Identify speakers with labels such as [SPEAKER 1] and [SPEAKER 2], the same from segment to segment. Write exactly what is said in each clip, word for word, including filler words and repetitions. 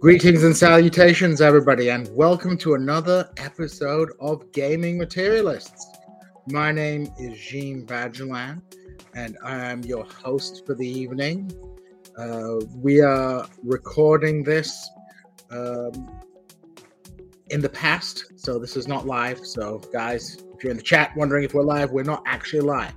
[SPEAKER 1] Greetings and salutations, everybody, and welcome to another episode of Gaming Materialists. My name is Jean Badgelan, and I am your host for the evening. Uh, we are recording this um, in the past, so this is not live. So, guys, if you're in the chat wondering if we're live, we're not actually live.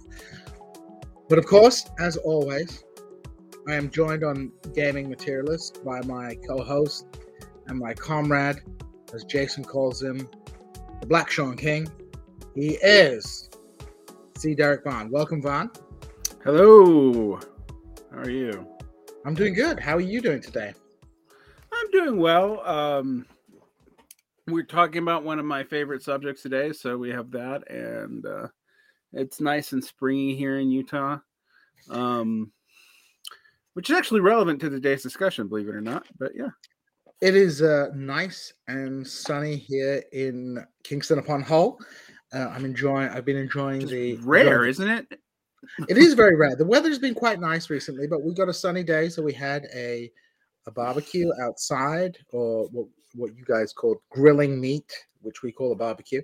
[SPEAKER 1] But of course, as always, I am joined on Gaming Materialist by my co-host and my comrade, as Jason calls him, the Black Sean King. He is C. Derek Vaughn. Welcome, Vaughn.
[SPEAKER 2] Hello. How are you?
[SPEAKER 1] I'm doing good. How are you doing today?
[SPEAKER 2] I'm doing well. Um, we're talking about one of my favorite subjects today, so we have that, and uh, it's nice and springy here in Utah. Um, Which is actually relevant to today's discussion, believe it or not. But yeah.
[SPEAKER 1] It is uh, nice and sunny here in Kingston upon Hull. Uh, I'm enjoying, I've been enjoying
[SPEAKER 2] Just
[SPEAKER 1] the...
[SPEAKER 2] rare,
[SPEAKER 1] enjoying,
[SPEAKER 2] isn't it?
[SPEAKER 1] It is very rare. The weather's been quite nice recently, but we got a sunny day, so we had a, a barbecue outside, or what, what you guys call grilling meat, which we call a barbecue.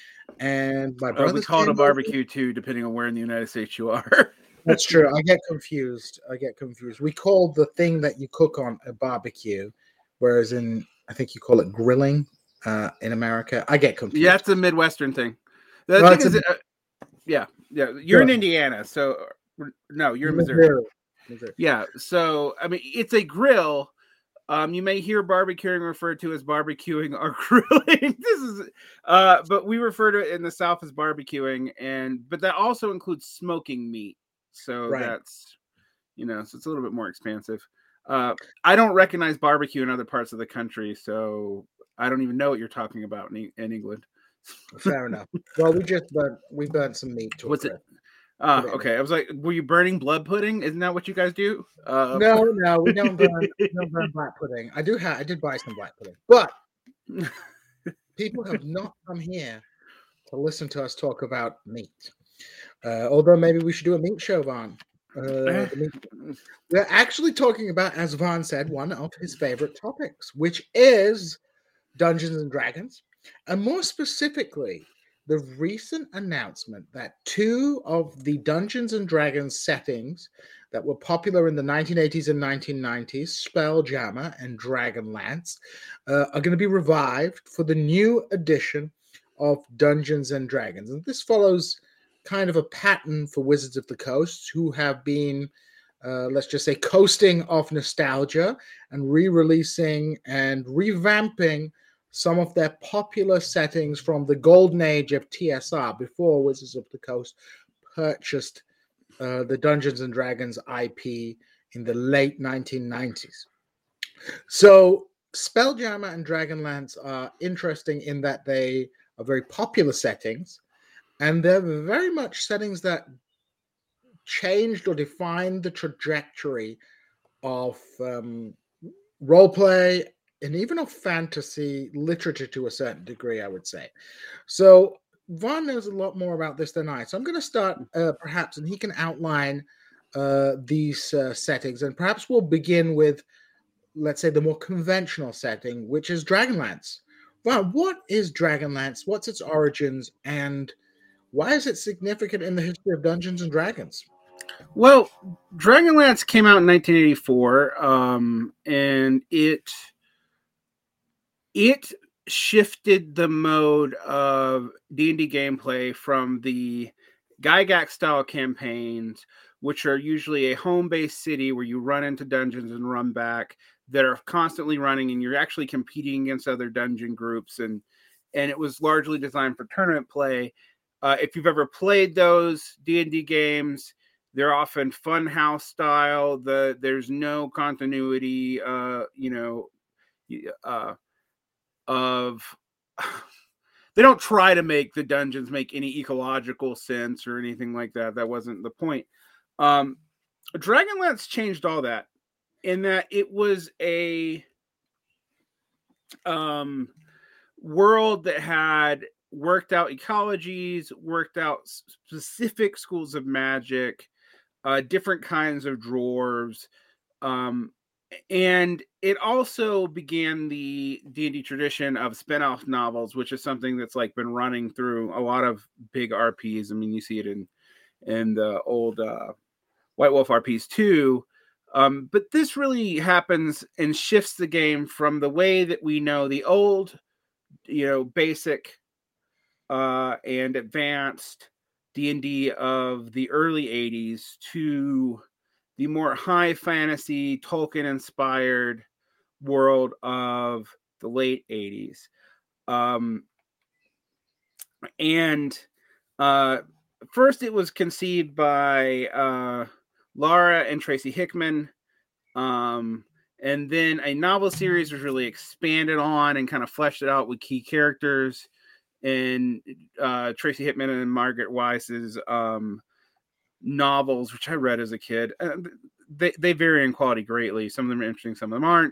[SPEAKER 1] And my brother...
[SPEAKER 2] Uh, we call it a barbecue, over. too, depending on where in the United States you are.
[SPEAKER 1] That's true. I get confused. I get confused. We call the thing that you cook on a barbecue, whereas in, I think you call it grilling uh, in America. I get confused.
[SPEAKER 2] Yeah, it's a Midwestern thing. The
[SPEAKER 1] well,
[SPEAKER 2] thing is, a, uh, yeah, yeah. You're yeah. in Indiana, so no, you're in Missouri. Missouri. Missouri. Yeah, so I mean, it's a grill. Um, you may hear barbecuing referred to as barbecuing or grilling. This is, uh, but we refer to it in the South as barbecuing, and but that also includes smoking meat. So right. that's, you know, so it's a little bit more expansive. Uh, I don't recognize barbecue in other parts of the country, so I don't even know what you're talking about in, in England.
[SPEAKER 1] Fair enough. Well, we just burnt, we burnt some meat. To
[SPEAKER 2] What's it? Uh, okay, I was like, were you burning blood pudding? Isn't that what you guys do?
[SPEAKER 1] Uh, no, no, we don't burn, we don't burn black pudding. I do have, I did buy some black pudding, but people have not come here to listen to us talk about meat. Uh, although maybe we should do a meat show, Vaughn. Uh, meat. We're actually talking about, as Vaughn said, one of his favorite topics, which is Dungeons and Dragons, and more specifically, the recent announcement that two of the Dungeons and Dragons settings that were popular in the nineteen eighties and nineteen nineties, Spelljammer and Dragonlance, uh, are going to be revived for the new edition of Dungeons and Dragons. And this follows kind of a pattern for Wizards of the Coast, who have been, uh, let's just say, coasting off nostalgia and re-releasing and revamping some of their popular settings from the golden age of T S R, before Wizards of the Coast purchased uh, the Dungeons and Dragons I P in the late nineteen nineties. So Spelljammer and Dragonlance are interesting in that they are very popular settings, and they're very much settings that changed or defined the trajectory of um, roleplay and even of fantasy literature to a certain degree, I would say. So Vaughn knows a lot more about this than I. So I'm going to start uh, perhaps, and he can outline uh, these uh, settings. And perhaps we'll begin with, let's say, the more conventional setting, which is Dragonlance. Vaughn, what is Dragonlance? What's its origins? And why is it significant in the history of Dungeons and Dragons?
[SPEAKER 2] Well, Dragonlance came out in nineteen eighty-four, um, and it it shifted the mode of D and D gameplay from the Gygax style campaigns, which are usually a home-based city where you run into dungeons and run back, that are constantly running, and you're actually competing against other dungeon groups, and and it was largely designed for tournament play. Uh, if you've ever played those D and D games, they're often funhouse style. The there's no continuity, uh, you know, uh, of they don't try to make the dungeons make any ecological sense or anything like that. That wasn't the point. Um, Dragonlance changed all that, in that it was a um, world that had worked out ecologies, worked out specific schools of magic, uh, different kinds of dwarves, um, and it also began the D and D tradition of spin-off novels, which is something that's like been running through a lot of big R Ps. I mean, you see it in in the old uh, White Wolf R Ps too. Um, but this really happens and shifts the game from the way that we know the old, you know, basic uh, and advanced D and D of the early eighties to the more high fantasy, Tolkien-inspired world of the late eighties. Um, and uh, first, it was conceived by uh, Laura and Tracy Hickman. Um, and then a novel series was really expanded on and kind of fleshed it out with key characters. And uh, Tracy Hickman and Margaret Weis's um, novels, which I read as a kid, uh, they, they vary in quality greatly. Some of them are interesting, some of them aren't.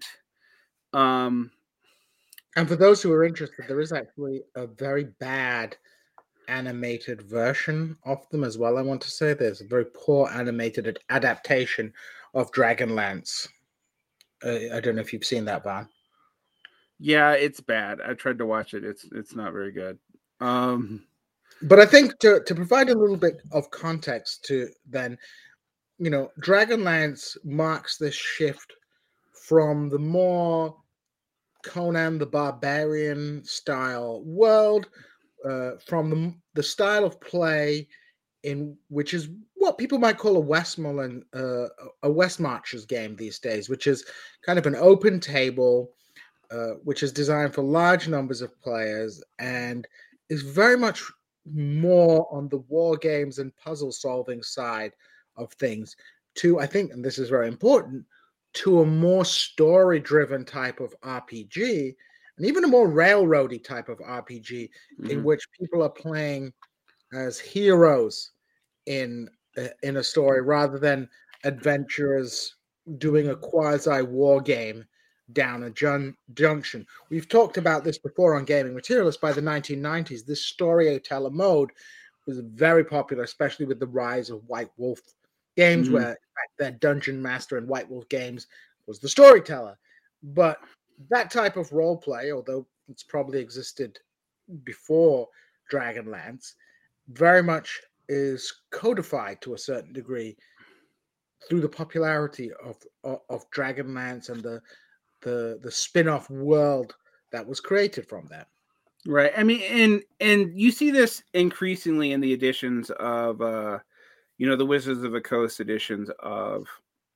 [SPEAKER 2] Um,
[SPEAKER 1] and for those who are interested, there is actually a very bad animated version of them as well. I want to say there's a very poor animated adaptation of Dragonlance. Uh, I don't know if you've seen that, Van.
[SPEAKER 2] Yeah, it's bad. I tried to watch it. It's it's not very good. Um,
[SPEAKER 1] but I think to, to provide a little bit of context to then, you know, Dragonlance marks this shift from the more Conan the Barbarian style world, uh, from the, the style of play in which is what people might call a Westmoreland, uh, a West Marches game these days, which is kind of an open table, uh, which is designed for large numbers of players and is very much more on the war games and puzzle solving side of things to, I think, and this is very important, to a more story driven type of R P G and even a more railroady type of R P G mm-hmm. in which people are playing as heroes in uh, in a story rather than adventurers doing a quasi war game down a jun- junction. We've talked about this before on Gaming Materialist. By the nineteen nineties, this storyteller mode was very popular, especially with the rise of White Wolf games, mm-hmm. where in fact, their Dungeon Master in White Wolf games was the storyteller. But that type of role play, although it's probably existed before Dragonlance, very much is codified to a certain degree through the popularity of of, of Dragonlance and the the the spin-off world that was created from that.
[SPEAKER 2] Right. I mean, and and you see this increasingly in the editions of uh you know, the Wizards of the Coast editions of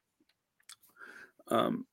[SPEAKER 2] um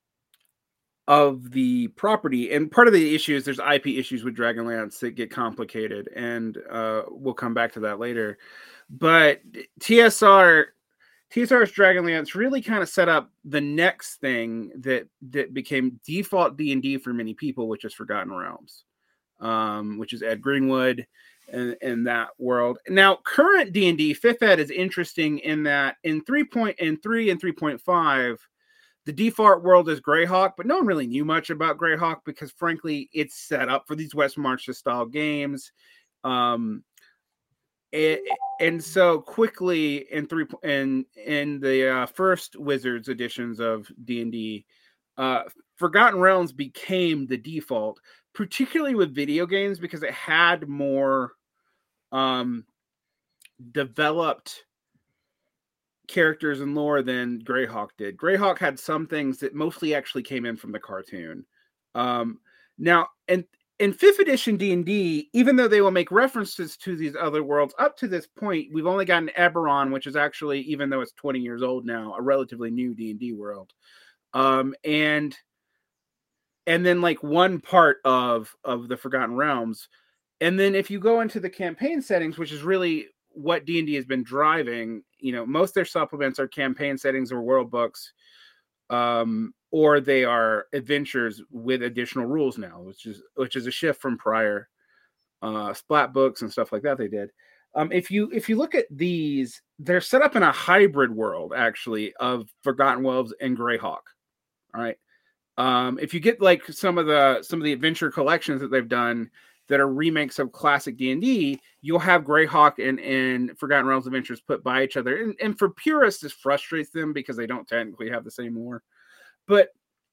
[SPEAKER 2] of the property. And part of the issue is there's I P issues with Dragonlance that get complicated, and uh we'll come back to that later. But T S R T S R's Dragonlance really kind of set up the next thing that that became default D and D for many people, which is Forgotten Realms, um, which is Ed Greenwood and, and that world. Now, current D and D, fifth Ed is interesting in that in three point in three and three point five, the default world is Greyhawk, but no one really knew much about Greyhawk because, frankly, it's set up for these West Marches style games. Um, It, and so quickly in three in in the uh, first Wizards editions of D and D, uh, Forgotten Realms became the default, particularly with video games because it had more um, developed characters and lore than Greyhawk did. Greyhawk had some things that mostly actually came in from the cartoon. Um, now, and in fifth edition D and D, even though they will make references to these other worlds, up to this point, we've only gotten Eberron, which is actually, even though it's twenty years old now, a relatively new D and D world. Um, and and then like one part of, of the Forgotten Realms. And then if you go into the campaign settings, which is really what D and D has been driving, you know, most of their supplements are campaign settings or world books. Um, or they are adventures with additional rules now, which is which is a shift from prior uh, splat books and stuff like that they did. Um, if you if you look at these, they're set up in a hybrid world actually of Forgotten Realms and Greyhawk. All right. Um, if you get like some of the some of the adventure collections that they've done that are remakes of classic D and D, you'll have Greyhawk and, and Forgotten Realms adventures put by each other. And, and for purists, this frustrates them because they don't technically have the same lore. but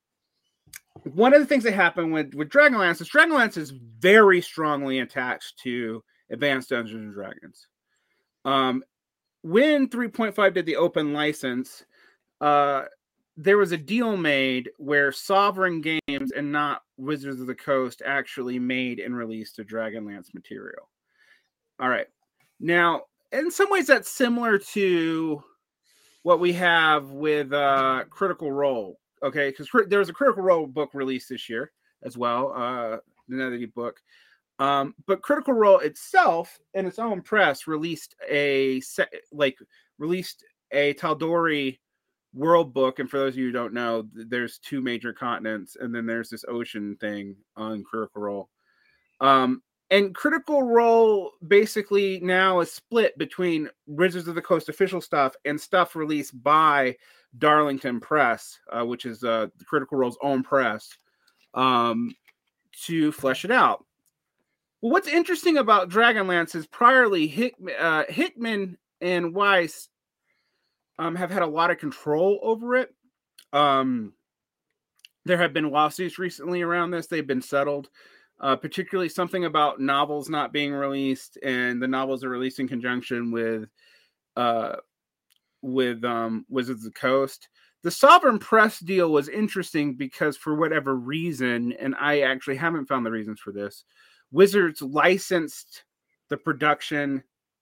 [SPEAKER 2] one of the things that happened with, with Dragonlance is Dragonlance is very strongly attached to Advanced Dungeons and Dragons. Um, when three point five did the open license, uh, there was a deal made where Sovereign Games and not Wizards of the Coast actually made and released the Dragonlance material. All right. Now, in some ways, that's similar to what we have with uh, Critical Role. Okay, because cr- there was a Critical Role book released this year as well, uh, another book. Um, but Critical Role itself, in its own press, released a se- like released a Tal'Dorei world book. And for those of you who don't know, there's two major continents, and then there's this ocean thing on Critical Role. Um, and Critical Role basically now is split between Wizards of the Coast official stuff and stuff released by Darlington Press, uh, which is uh, Critical Role's own press, um, to flesh it out. Well, what's interesting about Dragonlance is priorly Hick, uh, Hickman and Weiss um, have had a lot of control over it. Um, there have been lawsuits recently around this. They've been settled. Uh, particularly something about novels not being released, and the novels are released in conjunction with uh, with um, Wizards of the Coast. The Sovereign Press deal was interesting because for whatever reason, and I actually haven't found the reasons for this, Wizards licensed the production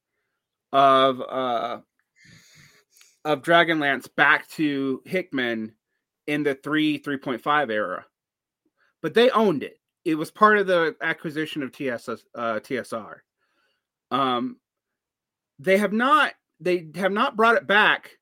[SPEAKER 2] of uh, of Dragonlance back to Hickman in the three, three point five era. But they owned it. It was part of the acquisition of T S S, uh, T S R. Um, they have not. They have not brought it back.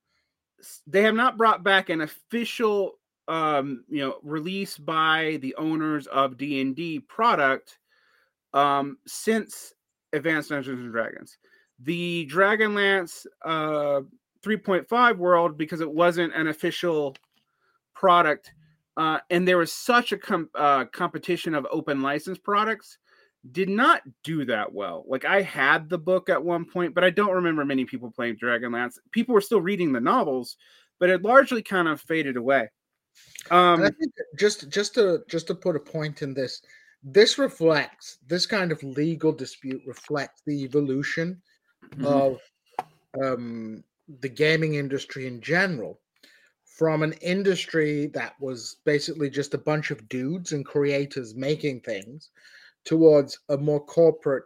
[SPEAKER 2] They have not brought back an official, um, you know, release by the owners of D and D product um, since Advanced Dungeons and Dragons. The Dragonlance uh, three point five world, because it wasn't an official product. Uh, and there was such a com- uh, competition of open license products, did not do that well. Like, I had the book at one point, but I don't remember many people playing Dragonlance. People were still reading the novels, but it largely kind of faded away. Um,
[SPEAKER 1] and I think just just to just to put a point in this, this reflects this kind of legal dispute reflects the evolution mm-hmm. of um, the gaming industry in general. From an industry that was basically just a bunch of dudes and creators making things towards a more corporate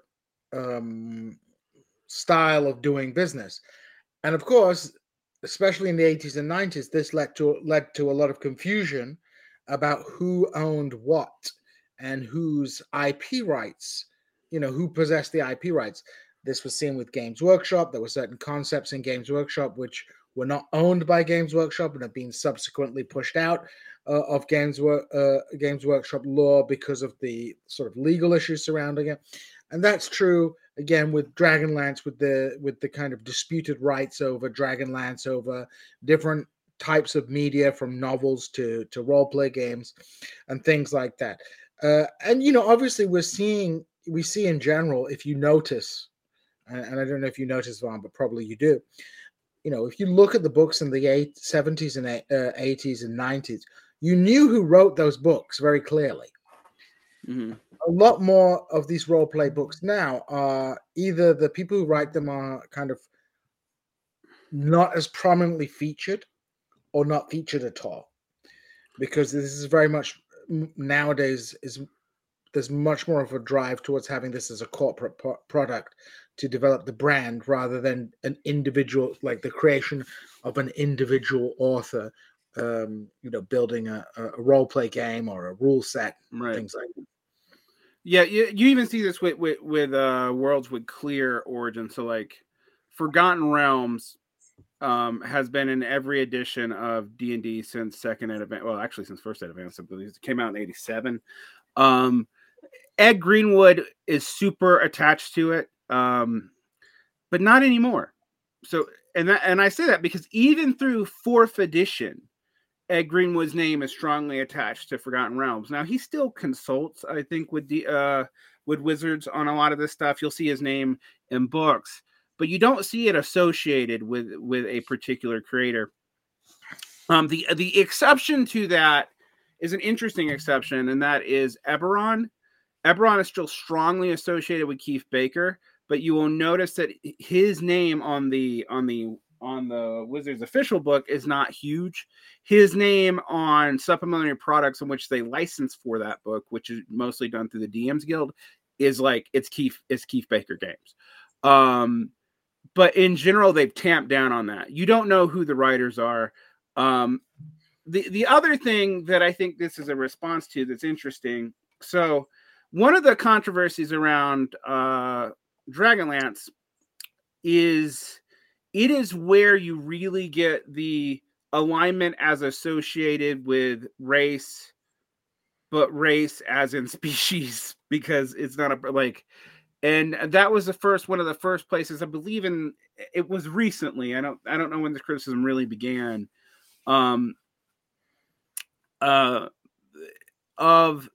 [SPEAKER 1] um, style of doing business. And of course, especially in the eighties and nineties, this led to led to a lot of confusion about who owned what and whose I P rights, you know, who possessed the I P rights. This was seen with Games Workshop. There were certain concepts in Games Workshop which were not owned by Games Workshop and have been subsequently pushed out uh, of Games, uh, Games Workshop law because of the sort of legal issues surrounding it. And that's true, again, with Dragonlance, with the with the kind of disputed rights over Dragonlance, over different types of media from novels to, to role-play games and things like that. Uh, and, you know, obviously we're seeing, we see in general, if you notice, and, and I don't know if you notice, Vaughn, but probably you do, you know, if you look at the books in the eight, seventies and uh, eighties and nineties, you knew who wrote those books very clearly. Mm-hmm. A lot more of these role play books now are either the people who write them are kind of not as prominently featured or not featured at all, because this is very much nowadays is there's much more of a drive towards having this as a corporate po- product to develop the brand rather than an individual, like the creation of an individual author, um, you know, building a, a role play game or a rule set, right. Things like that.
[SPEAKER 2] Yeah, you, you even see this with with, with uh, worlds with clear origin. So, like, Forgotten Realms um, has been in every edition of D and D since second ed event. Well, actually, since first ed advance, I believe it came out in eighty-seven. Um, Ed Greenwood is super attached to it, um, but not anymore. So, and that, and I say that because even through fourth edition, Ed Greenwood's name is strongly attached to Forgotten Realms. Now, he still consults, I think, with the uh, with Wizards on a lot of this stuff. You'll see his name in books, but you don't see it associated with with a particular creator. Um, the the exception to that is an interesting exception, and that is Eberron. Eberron is still strongly associated with Keith Baker, but you will notice that his name on the on the on the Wizards official book is not huge. His name on supplementary products in which they license for that book, which is mostly done through the D Ms Guild, is like it's Keith it's Keith Baker games. Um, but in general, they've tamped down on that. You don't know who the writers are. Um, the the other thing that I think this is a response to that's interesting. So one of the controversies around uh, Dragonlance is it is where you really get the alignment as associated with race, but race as in species, because it's not a like, and that was the first one of the first places I believe in. It was recently. I don't I don't know when the criticism really began. Um, uh, of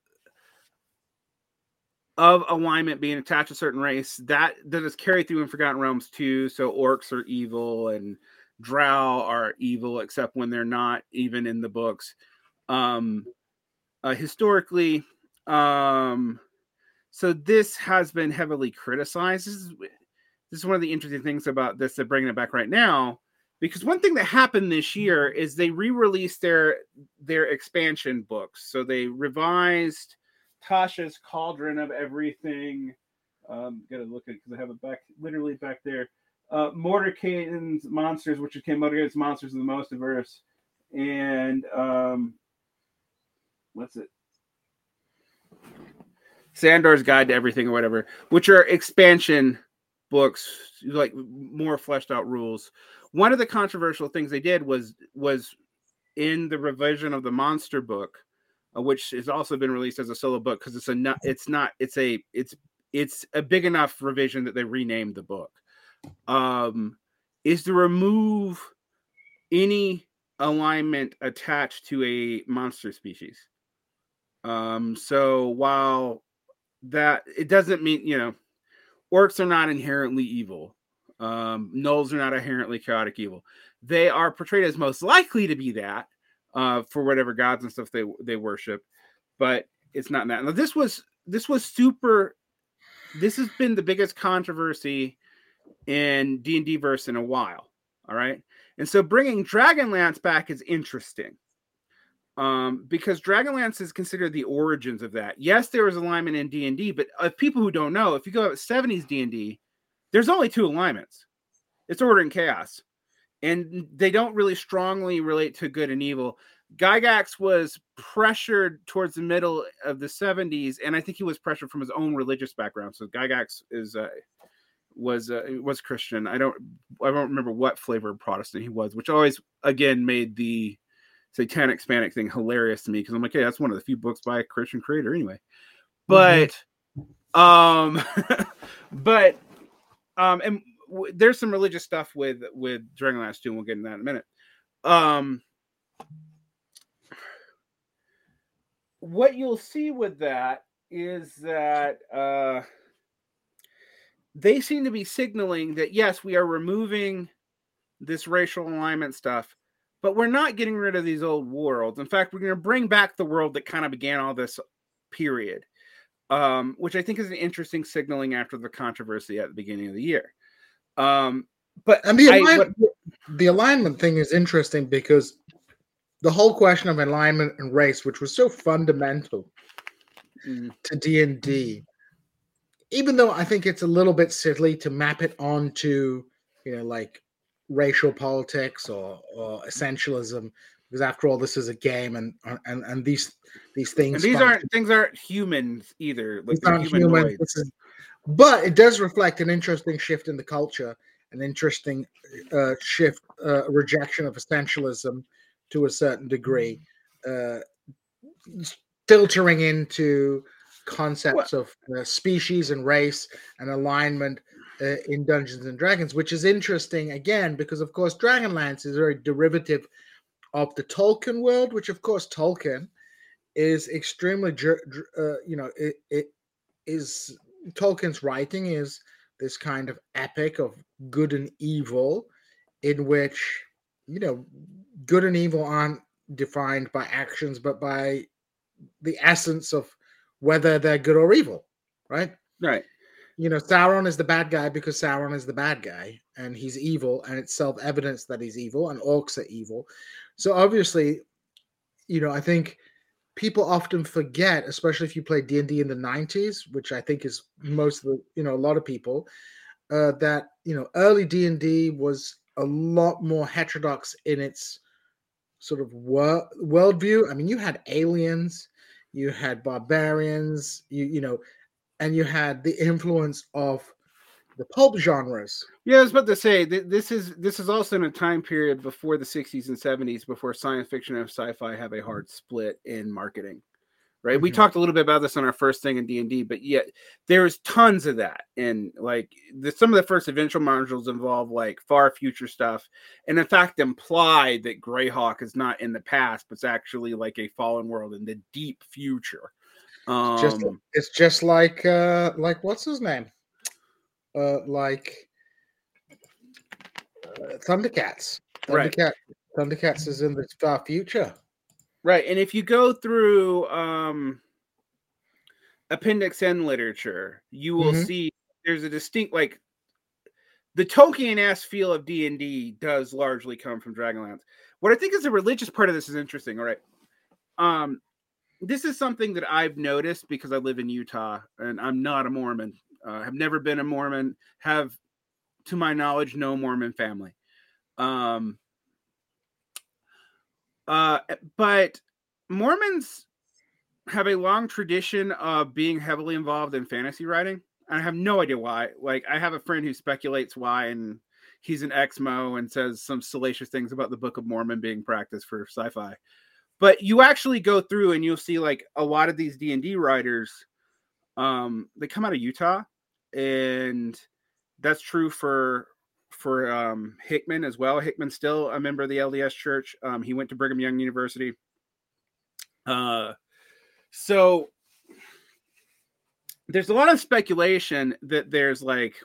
[SPEAKER 2] of alignment being attached to a certain race that that is carried through in Forgotten Realms too. So orcs are evil and drow are evil, except when they're not even in the books. Um, uh, historically, um, so this has been heavily criticized. This is this is one of the interesting things about this. They're bringing it back right now because one thing that happened this year is they re-released their their expansion books. So they revised Tasha's Cauldron of Everything. Um, gotta look at it because I have it back, literally back there. Uh, Mordenkainen's Monsters, which became Mordenkainen's Monsters of the Mostiverse, and um, what's it? Sandor's Guide to Everything, or whatever, which are expansion books, like more fleshed out rules. One of the controversial things they did was was in the revision of the Monster book, which has also been released as a solo book because it's a it's not it's a it's it's a big enough revision that they renamed the book. Um, is to remove any alignment attached to a monster species. Um, so while that it doesn't mean you know, orcs are not inherently evil. Um, gnolls are not inherently chaotic evil. They are portrayed as most likely to be that. Uh, for whatever gods and stuff they they worship, but it's not that. Now this was this was super. This has been the biggest controversy in D and D verse in a while. All right, and so bringing Dragonlance back is interesting, um, because Dragonlance is considered the origins of that. Yes, there was alignment in D and D, but uh, people who don't know, if you go at seventies D and D, there's only two alignments. It's order and chaos. And they don't really strongly relate to good and evil. Gygax was pressured towards the middle of the seventies, and I think he was pressured from his own religious background. So Gygax is uh, was uh, was Christian. I don't I don't remember what flavor of Protestant he was, which always again made the Satanic Hispanic thing hilarious to me because I'm like, hey, that's one of the few books by a Christian creator anyway. But mm-hmm. um, but um, and. There's some religious stuff with with Dragonlance too, and we'll get into that in a minute. Um, what you'll see with that is that uh, they seem to be signaling that yes, we are removing this racial alignment stuff, but we're not getting rid of these old worlds. In fact, we're going to bring back the world that kind of began all this period, um, which I think is an interesting signaling after the controversy at the beginning of the year. Um, but
[SPEAKER 1] and the, align-
[SPEAKER 2] I, what,
[SPEAKER 1] the alignment thing is interesting because the whole question of alignment and race, which was so fundamental mm. to D and D, even though I think it's a little bit silly to map it onto, you know, like racial politics or, or essentialism, because after all, this is a game, and and and these these things
[SPEAKER 2] and these function. aren't things aren't humans either. Like
[SPEAKER 1] these aren't humans. But it does reflect an interesting shift in the culture, an interesting uh, shift, uh, rejection of essentialism to a certain degree, uh, filtering into concepts what? of uh, species and race and alignment uh, in Dungeons and Dragons, which is interesting again because, of course, Dragonlance is very derivative of the Tolkien world, which, of course, Tolkien is extremely, uh, you know, it, it is. Tolkien's writing is this kind of epic of good and evil in which you know, good and evil aren't defined by actions, but by the essence of whether they're good or evil, right?
[SPEAKER 2] Right.
[SPEAKER 1] You know, Sauron is the bad guy because Sauron is the bad guy, and he's evil, and it's self-evident that he's evil, and orcs are evil. So obviously, you know, I think people often forget, especially if you play D and D in the nineties, which I think is most of the, you know, a lot of people, uh, that, you know, early D and D was a lot more heterodox in its sort of wor- worldview. I mean, you had aliens, you had barbarians, you you know, and you had the influence of the pulp genres.
[SPEAKER 2] Yeah, I was about to say th- this is this is also in a time period before the sixties and seventies, before science fiction and sci-fi have a hard split in marketing. Right, we
[SPEAKER 1] Mhm.
[SPEAKER 2] talked a little bit about this on our first thing in D and D, but yet there's tons of that, and like the, some of the first adventure modules involve like far future stuff, and in fact imply that Greyhawk is not in the past, but it's actually like a fallen world in the deep future.
[SPEAKER 1] It's just
[SPEAKER 2] Um,
[SPEAKER 1] it's just like uh like what's his name? Uh like uh, Thundercats.
[SPEAKER 2] right,
[SPEAKER 1] Thundercat Thundercats is in the far future.
[SPEAKER 2] right, and if you go through um, Appendix N literature, you will
[SPEAKER 1] Mhm.
[SPEAKER 2] see there's a distinct like the Tolkien-esque feel of D and D does largely come from Dragonlance. What I think is the religious part of this is interesting. All right, um, this is something that I've noticed because I live in Utah and I'm not a Mormon. Uh, have never been a Mormon. Have, to my knowledge, no Mormon family. Um, uh, but Mormons have a long tradition of being heavily involved in fantasy writing. I have no idea why. Like, I have a friend who speculates why, and he's an ex-Mo and says some salacious things about the Book of Mormon being practiced for sci-fi. But you actually go through and you'll see like a lot of these D and D writers, um, they come out of Utah, and that's true for for um, Hickman as well. Hickman's still a member of the L D S Church. Um, he went to Brigham Young University. Uh, so there's a lot of speculation that there's like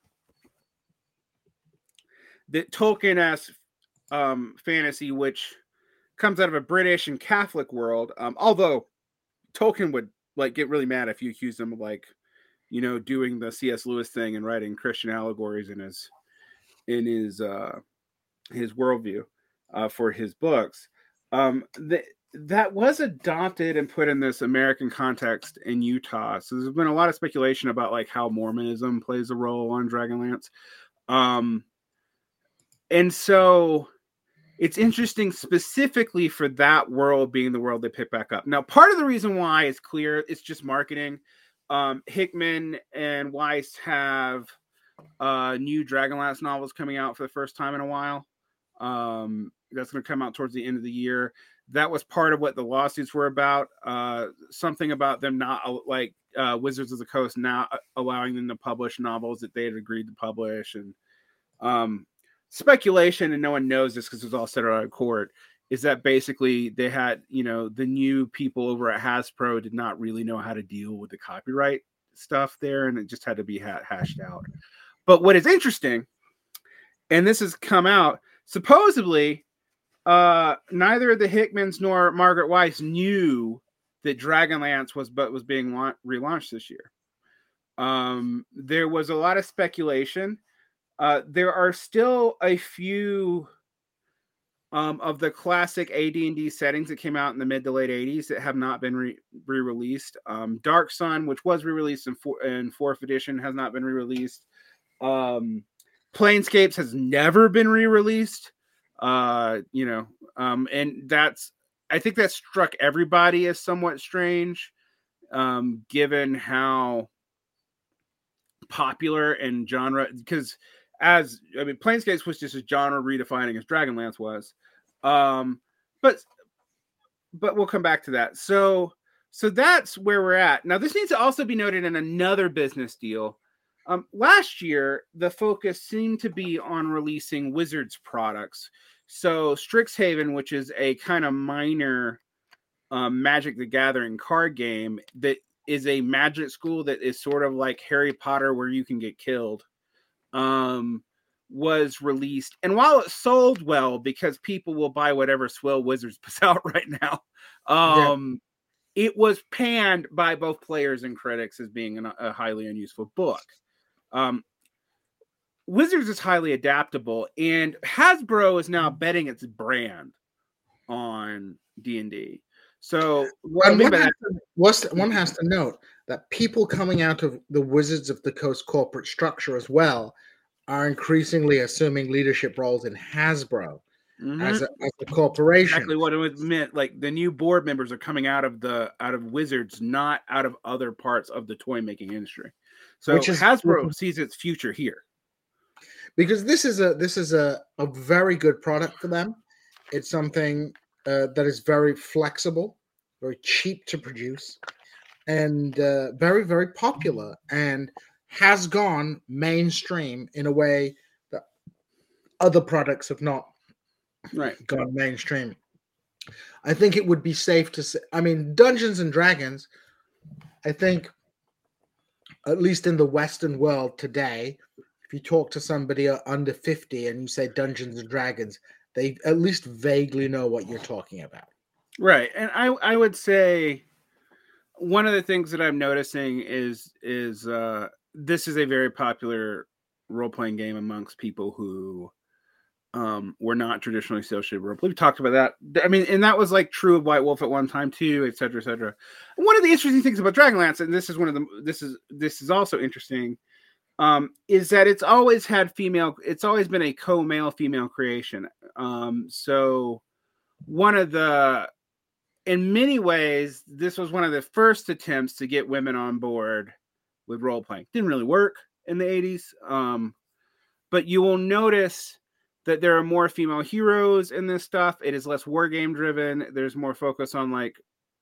[SPEAKER 2] that Tolkien-esque um, fantasy, which comes out of a British and Catholic world. Um, although Tolkien would like get really mad if you accused him of like, you know, doing the C S Lewis thing and writing Christian allegories in his in his uh, his worldview uh, for his books. Um, the, that was adopted and put in this American context in Utah. So there's been a lot of speculation about like how Mormonism plays a role on Dragonlance. Um, and so it's interesting specifically for that world being the world they pick back up. Now, part of the reason why is clear, it's just marketing. Um, Hickman and Weiss have uh, new Dragonlance novels coming out for the first time in a while. Um, that's going to come out towards the end of the year. That was part of what the lawsuits were about. Uh, something about them not like uh, Wizards of the Coast not allowing them to publish novels that they had agreed to publish, and um, speculation, and no one knows this because it was all settled out of court, is that basically they had, you know, the new people over at Hasbro did not really know how to deal with the copyright stuff there, and it just had to be ha- hashed out. But what is interesting, and this has come out, supposedly, uh, neither the Hickmans nor Margaret Weiss knew that Dragonlance was but was being la- relaunched this year. Um, there was a lot of speculation. Uh, there are still a few um, of the classic A D and D settings that came out in the mid to late eighties that have not been re- re-released. Um, Dark Sun, which was re-released in, four- in fourth edition, has not been re-released. Um, Planescapes has never been re-released. Uh, you know, um, and that's I think that struck everybody as somewhat strange, um, given how popular and genre. Because as I mean, Planescapes was just a genre redefining as Dragonlance was, um, but but we'll come back to that. So so that's where we're at now. This needs to also be noted in another business deal. Um, last year, the focus seemed to be on releasing Wizards products. So Strixhaven, which is a kind of minor um, Magic the Gathering card game that is a magic school that is sort of like Harry Potter where you can get killed, um, was released, and while it sold well because people will buy whatever Swill Wizards puts out right now, um, yeah. it was panned by both players and critics as being an, a highly unuseful book. Um, Wizards is highly adaptable, and Hasbro is now betting its brand on D and D. So
[SPEAKER 1] one, one, has to, one has to note that people coming out of the Wizards of the Coast corporate structure as well are increasingly assuming leadership roles in Hasbro mm-hmm. as, a, as a corporation.
[SPEAKER 2] Exactly what it meant. Like the new board members are coming out of the out of Wizards, not out of other parts of the toy making industry. So Which is, Hasbro sees its future here.
[SPEAKER 1] Because this is a this is a, a very good product for them. It's something uh, that is very flexible, very cheap to produce, and uh, very, very popular, and has gone mainstream in a way that other products have not
[SPEAKER 2] right.
[SPEAKER 1] gone mainstream. I think it would be safe to say, I mean, Dungeons and Dragons, I think, at least in the Western world today, if you talk to somebody under fifty and you say Dungeons and Dragons, they at least vaguely know what you're talking about.
[SPEAKER 2] Right. And I, I would say one of the things that I'm noticing is, is uh, this is a very popular role-playing game amongst people who um, were not traditionally associated with role-play. We talked about that. I mean, and that was like true of White Wolf at one time too, et cetera, et cetera. And one of the interesting things about Dragonlance, and this is one of the, this is, this is also interesting, um, is that it's always had female, it's always been a co-male female creation. Um, so one of the, in many ways, this was one of the first attempts to get women on board with role-playing. Didn't really work in the eighties. Um, but you will notice that there are more female heroes in this stuff. It is less war game driven. There's more focus on like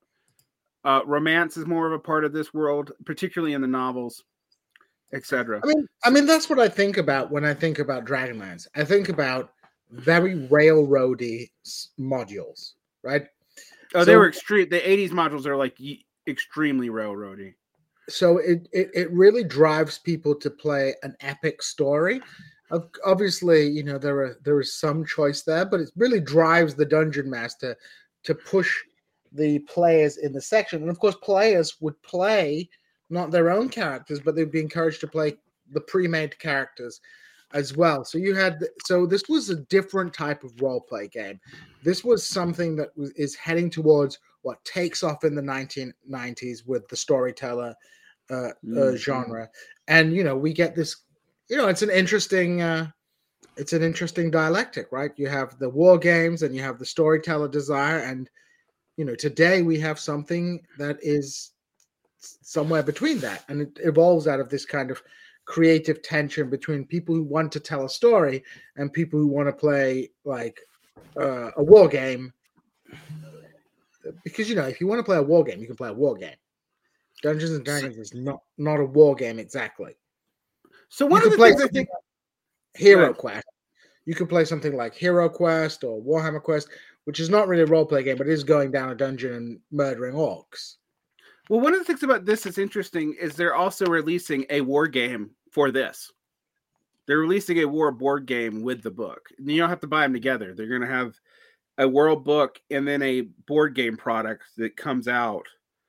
[SPEAKER 2] uh, romance is more of a part of this world, particularly in the novels, et cetera.
[SPEAKER 1] I mean, I mean that's what I think about when I think about Dragonlance. I think about very railroady modules, right?
[SPEAKER 2] Oh, so, they were extreme. The eighties modules are like extremely railroady.
[SPEAKER 1] So it, it it really drives people to play an epic story. Obviously, you know, there are there is some choice there, but it really drives the dungeon master to push the players in the section. And of course, players would play not their own characters, but they'd be encouraged to play the pre-made characters as well. So you had so this was a different type of role play game. This was something that was, is heading towards what takes off in the nineteen nineties with the storyteller uh, mm-hmm. uh, genre, and you know we get this. You know, it's an interesting, uh, it's an interesting dialectic, right? You have the war games and you have the storyteller desire, and you know today we have something that is somewhere between that, and it evolves out of this kind of creative tension between people who want to tell a story and people who want to play like uh, a war game. Because you know, if you want to play a war game, you can play a war game. Dungeons and Dragons is not not a war game exactly.
[SPEAKER 2] So one
[SPEAKER 1] you
[SPEAKER 2] of the
[SPEAKER 1] play
[SPEAKER 2] things I think
[SPEAKER 1] Hero yeah. Quest. You can play something like Hero Quest or Warhammer Quest, which is not really a role play game, but it is going down a dungeon and murdering orcs.
[SPEAKER 2] Well, one of the things about this that's interesting is they're also releasing a war game for this. They're releasing a war board game with the book. You don't have to buy them together. They're going to have a world book and then a board game product that comes out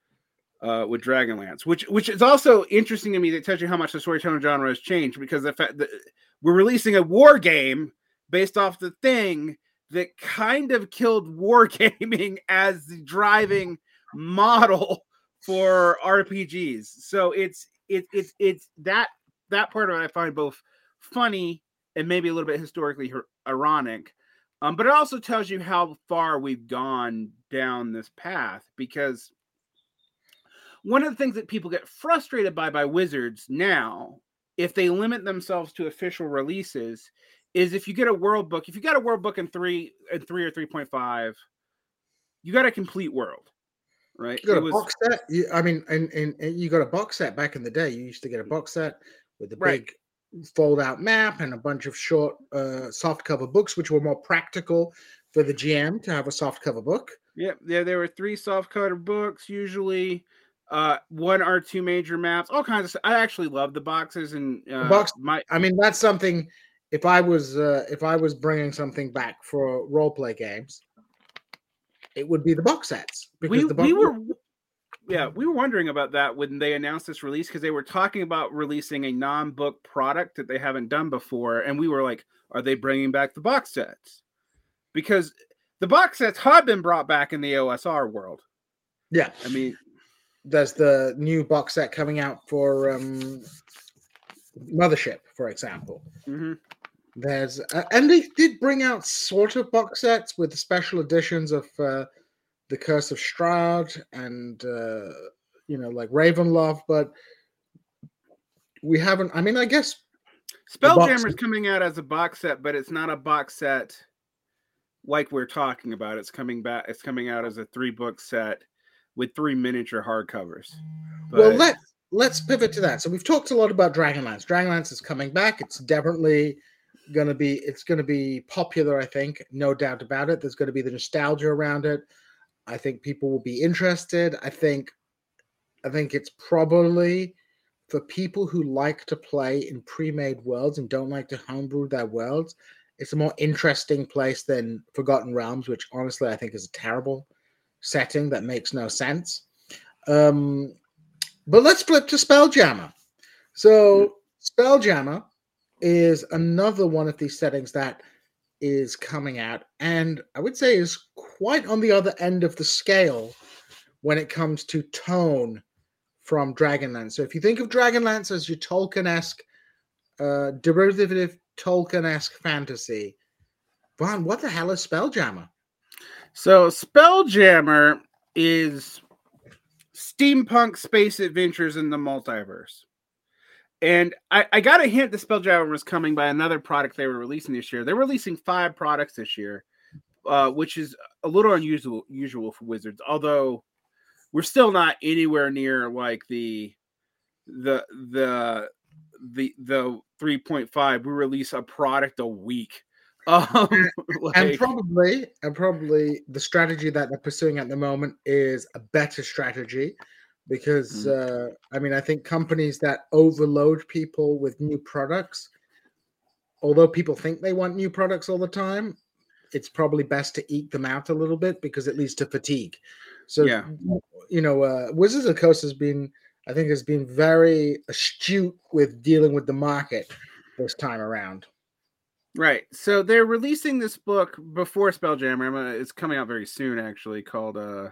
[SPEAKER 2] uh, with Dragonlance, which which is also interesting to me. That tells you how much the storytelling genre has changed, because the fact that we're releasing a war game based off the thing that kind of killed wargaming as the driving model for R P Gs. So it's it, it's it's that that part of it I find both funny and maybe a little bit historically ironic. Um, but it also tells you how far we've gone down this path, because one of the things that people get frustrated by by Wizards now, if they limit themselves to official releases, is if you get a world book, if you got a world book in three and three or three point five, you got a complete world, right?
[SPEAKER 1] You got
[SPEAKER 2] it
[SPEAKER 1] a
[SPEAKER 2] was,
[SPEAKER 1] box set. You, I mean, and, and, and you got a box set back in the day. You used to get a box set with the
[SPEAKER 2] right.
[SPEAKER 1] big fold-out map and a bunch of short uh, soft-cover books, which were more practical for the G M to have a soft-cover book.
[SPEAKER 2] Yeah, yeah, there were three soft-cover books usually. Uh, one or two major maps, all kinds of stuff. I actually love the boxes and uh,
[SPEAKER 1] the box.
[SPEAKER 2] My,
[SPEAKER 1] I mean, that's something if I was uh, if I was bringing something back for role play games, it would be the box sets because
[SPEAKER 2] we
[SPEAKER 1] the
[SPEAKER 2] we
[SPEAKER 1] box
[SPEAKER 2] were yeah we were wondering about that when they announced this release, because they were talking about releasing a non-book product that they haven't done before, and we were like, are they bringing back the box sets? Because the box sets have been brought back in the O S R world.
[SPEAKER 1] Yeah,
[SPEAKER 2] I mean,
[SPEAKER 1] there's the new box set coming out for um, Mothership, for example.
[SPEAKER 2] mm-hmm.
[SPEAKER 1] There's uh, and they did bring out sort of box sets with the special editions of uh, the Curse of Strahd and uh, you know, like Ravenloft, but we haven't. I mean, I guess
[SPEAKER 2] Spelljammer's coming out as a box set, but it's not a box set like we're talking about. It's coming back. It's coming out as a three book set with three miniature hardcovers. But...
[SPEAKER 1] well, let's let's pivot to that. So we've talked a lot about Dragonlance. Dragonlance is coming back. It's definitely going to be. It's going to be popular. I think, no doubt about it. There's going to be the nostalgia around it. I think people will be interested. I think, I think it's probably for people who like to play in pre-made worlds and don't like to homebrew their worlds. It's a more interesting place than Forgotten Realms, which honestly I think is a terrible setting that makes no sense. Um, but let's flip to Spelljammer. So Spelljammer is another one of these settings that is coming out, and I would say is quite on the other end of the scale when it comes to tone from Dragonlance. So if you think of Dragonlance as your Tolkien-esque, uh, derivative Tolkien-esque fantasy, Vaughn, what the hell is Spelljammer?
[SPEAKER 2] So Spelljammer is steampunk space adventures in the multiverse. And I, I got a hint that Spelljammer was coming by another product they were releasing this year. They're releasing five products this year, uh, which is a little unusual usual for Wizards. Although we're still not anywhere near like the the the the the three point five. We release a product a week. Um,
[SPEAKER 1] like, and probably and probably the strategy that they're pursuing at the moment is a better strategy. Because, uh, I mean, I think companies that overload people with new products, although people think they want new products all the time, it's probably best to eke them out a little bit because it leads to fatigue. So, yeah. you know, uh, Wizards of the Coast has been, I think, has been very astute with dealing with the market this time around.
[SPEAKER 2] Right. So they're releasing this book before Spelljammer. It's coming out very soon, actually, called... Uh...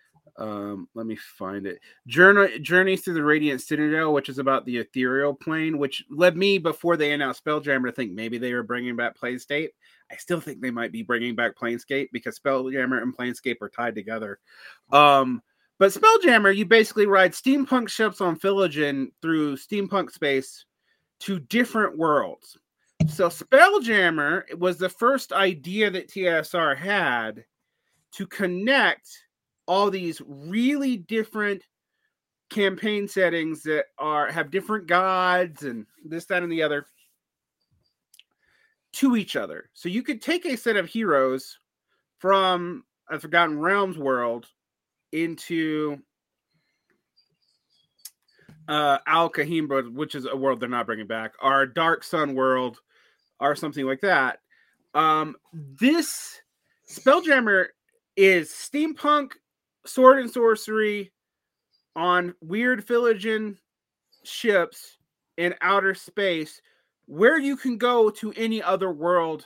[SPEAKER 2] Um, let me find it. Journey Journeys through the Radiant Citadel, which is about the ethereal plane, which led me before they announced Spelljammer to think maybe they were bringing back Planescape. I still think they might be bringing back Planescape because Spelljammer and Planescape are tied together. Um, but Spelljammer, you basically ride steampunk ships on Philogen through steampunk space to different worlds. So Spelljammer was the first idea that T S R had to connect all these really different campaign settings that are have different gods and this, that, and the other to each other. So you could take a set of heroes from a Forgotten Realms world into uh, Al Kahimba, which is a world they're not bringing back, our Dark Sun world, or something like that. Um, this Spelljammer is steampunk, sword and sorcery on weird Philogen ships in outer space where you can go to any other world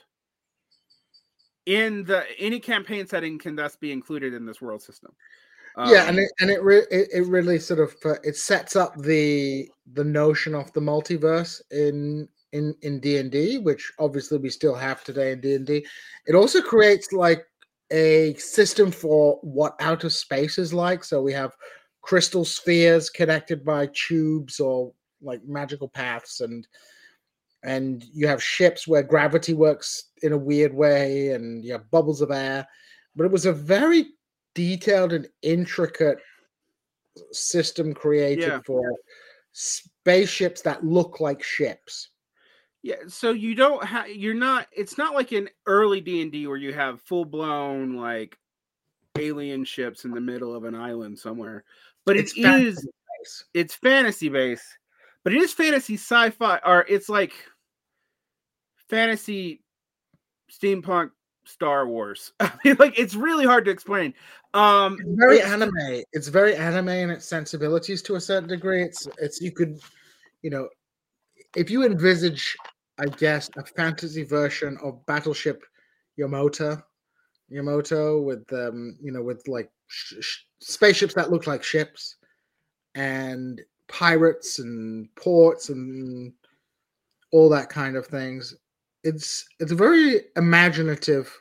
[SPEAKER 2] in the any campaign setting can thus be included in this world system.
[SPEAKER 1] Um, yeah, and it and it, re- it it really sort of uh, it sets up the the notion of the multiverse in in in D and D, which obviously we still have today in D and D. It also creates like a system for what outer space is like. So we have crystal spheres connected by tubes or like magical paths, and and you have ships where gravity works in a weird way, and you have bubbles of air. But it was a very detailed and intricate system created yeah. for spaceships that look like ships.
[SPEAKER 2] Yeah, so you don't have, you're not, it's not like in early D and D where you have full-blown, like, alien ships in the middle of an island somewhere. But it's it is, base. It's fantasy-based, but it is fantasy sci-fi, or it's like fantasy, steampunk, Star Wars. I mean, like it's really hard to explain. Um,
[SPEAKER 1] it's very
[SPEAKER 2] it's,
[SPEAKER 1] anime. It's very anime in its sensibilities to a certain degree. It's it's you could, you know, if you envisage, I guess, a fantasy version of Battleship Yamato, Yamato with um, you know, with like sh- sh- spaceships that look like ships, and pirates and ports and all that kind of things. It's it's a very imaginative.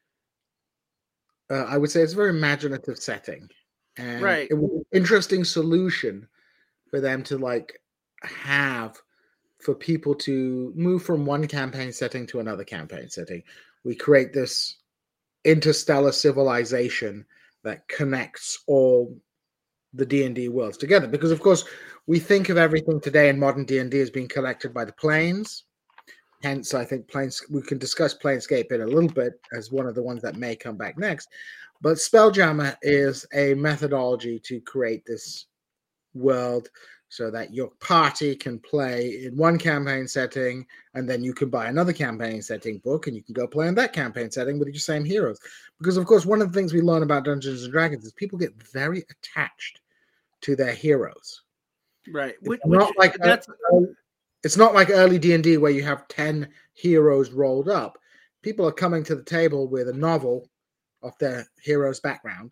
[SPEAKER 1] Uh, I would say it's a very imaginative setting, and
[SPEAKER 2] right.
[SPEAKER 1] it was an interesting solution for them to like have for people to move from one campaign setting to another campaign setting. We create this interstellar civilization that connects all the D and D worlds together, because of course we think of everything today in modern D and D as being collected by the planes. Hence, I think planes. We can discuss Planescape in a little bit as one of the ones that may come back next. But Spelljammer is a methodology to create this world so that your party can play in one campaign setting, and then you can buy another campaign setting book and you can go play in that campaign setting with your same heroes. Because, of course, one of the things we learn about Dungeons and Dragons is people get very attached to their heroes.
[SPEAKER 2] Right. Which,
[SPEAKER 1] It's not
[SPEAKER 2] which
[SPEAKER 1] like
[SPEAKER 2] that's
[SPEAKER 1] a, it's not like early D and D where you have ten heroes rolled up. People are coming to the table with a novel of their hero's background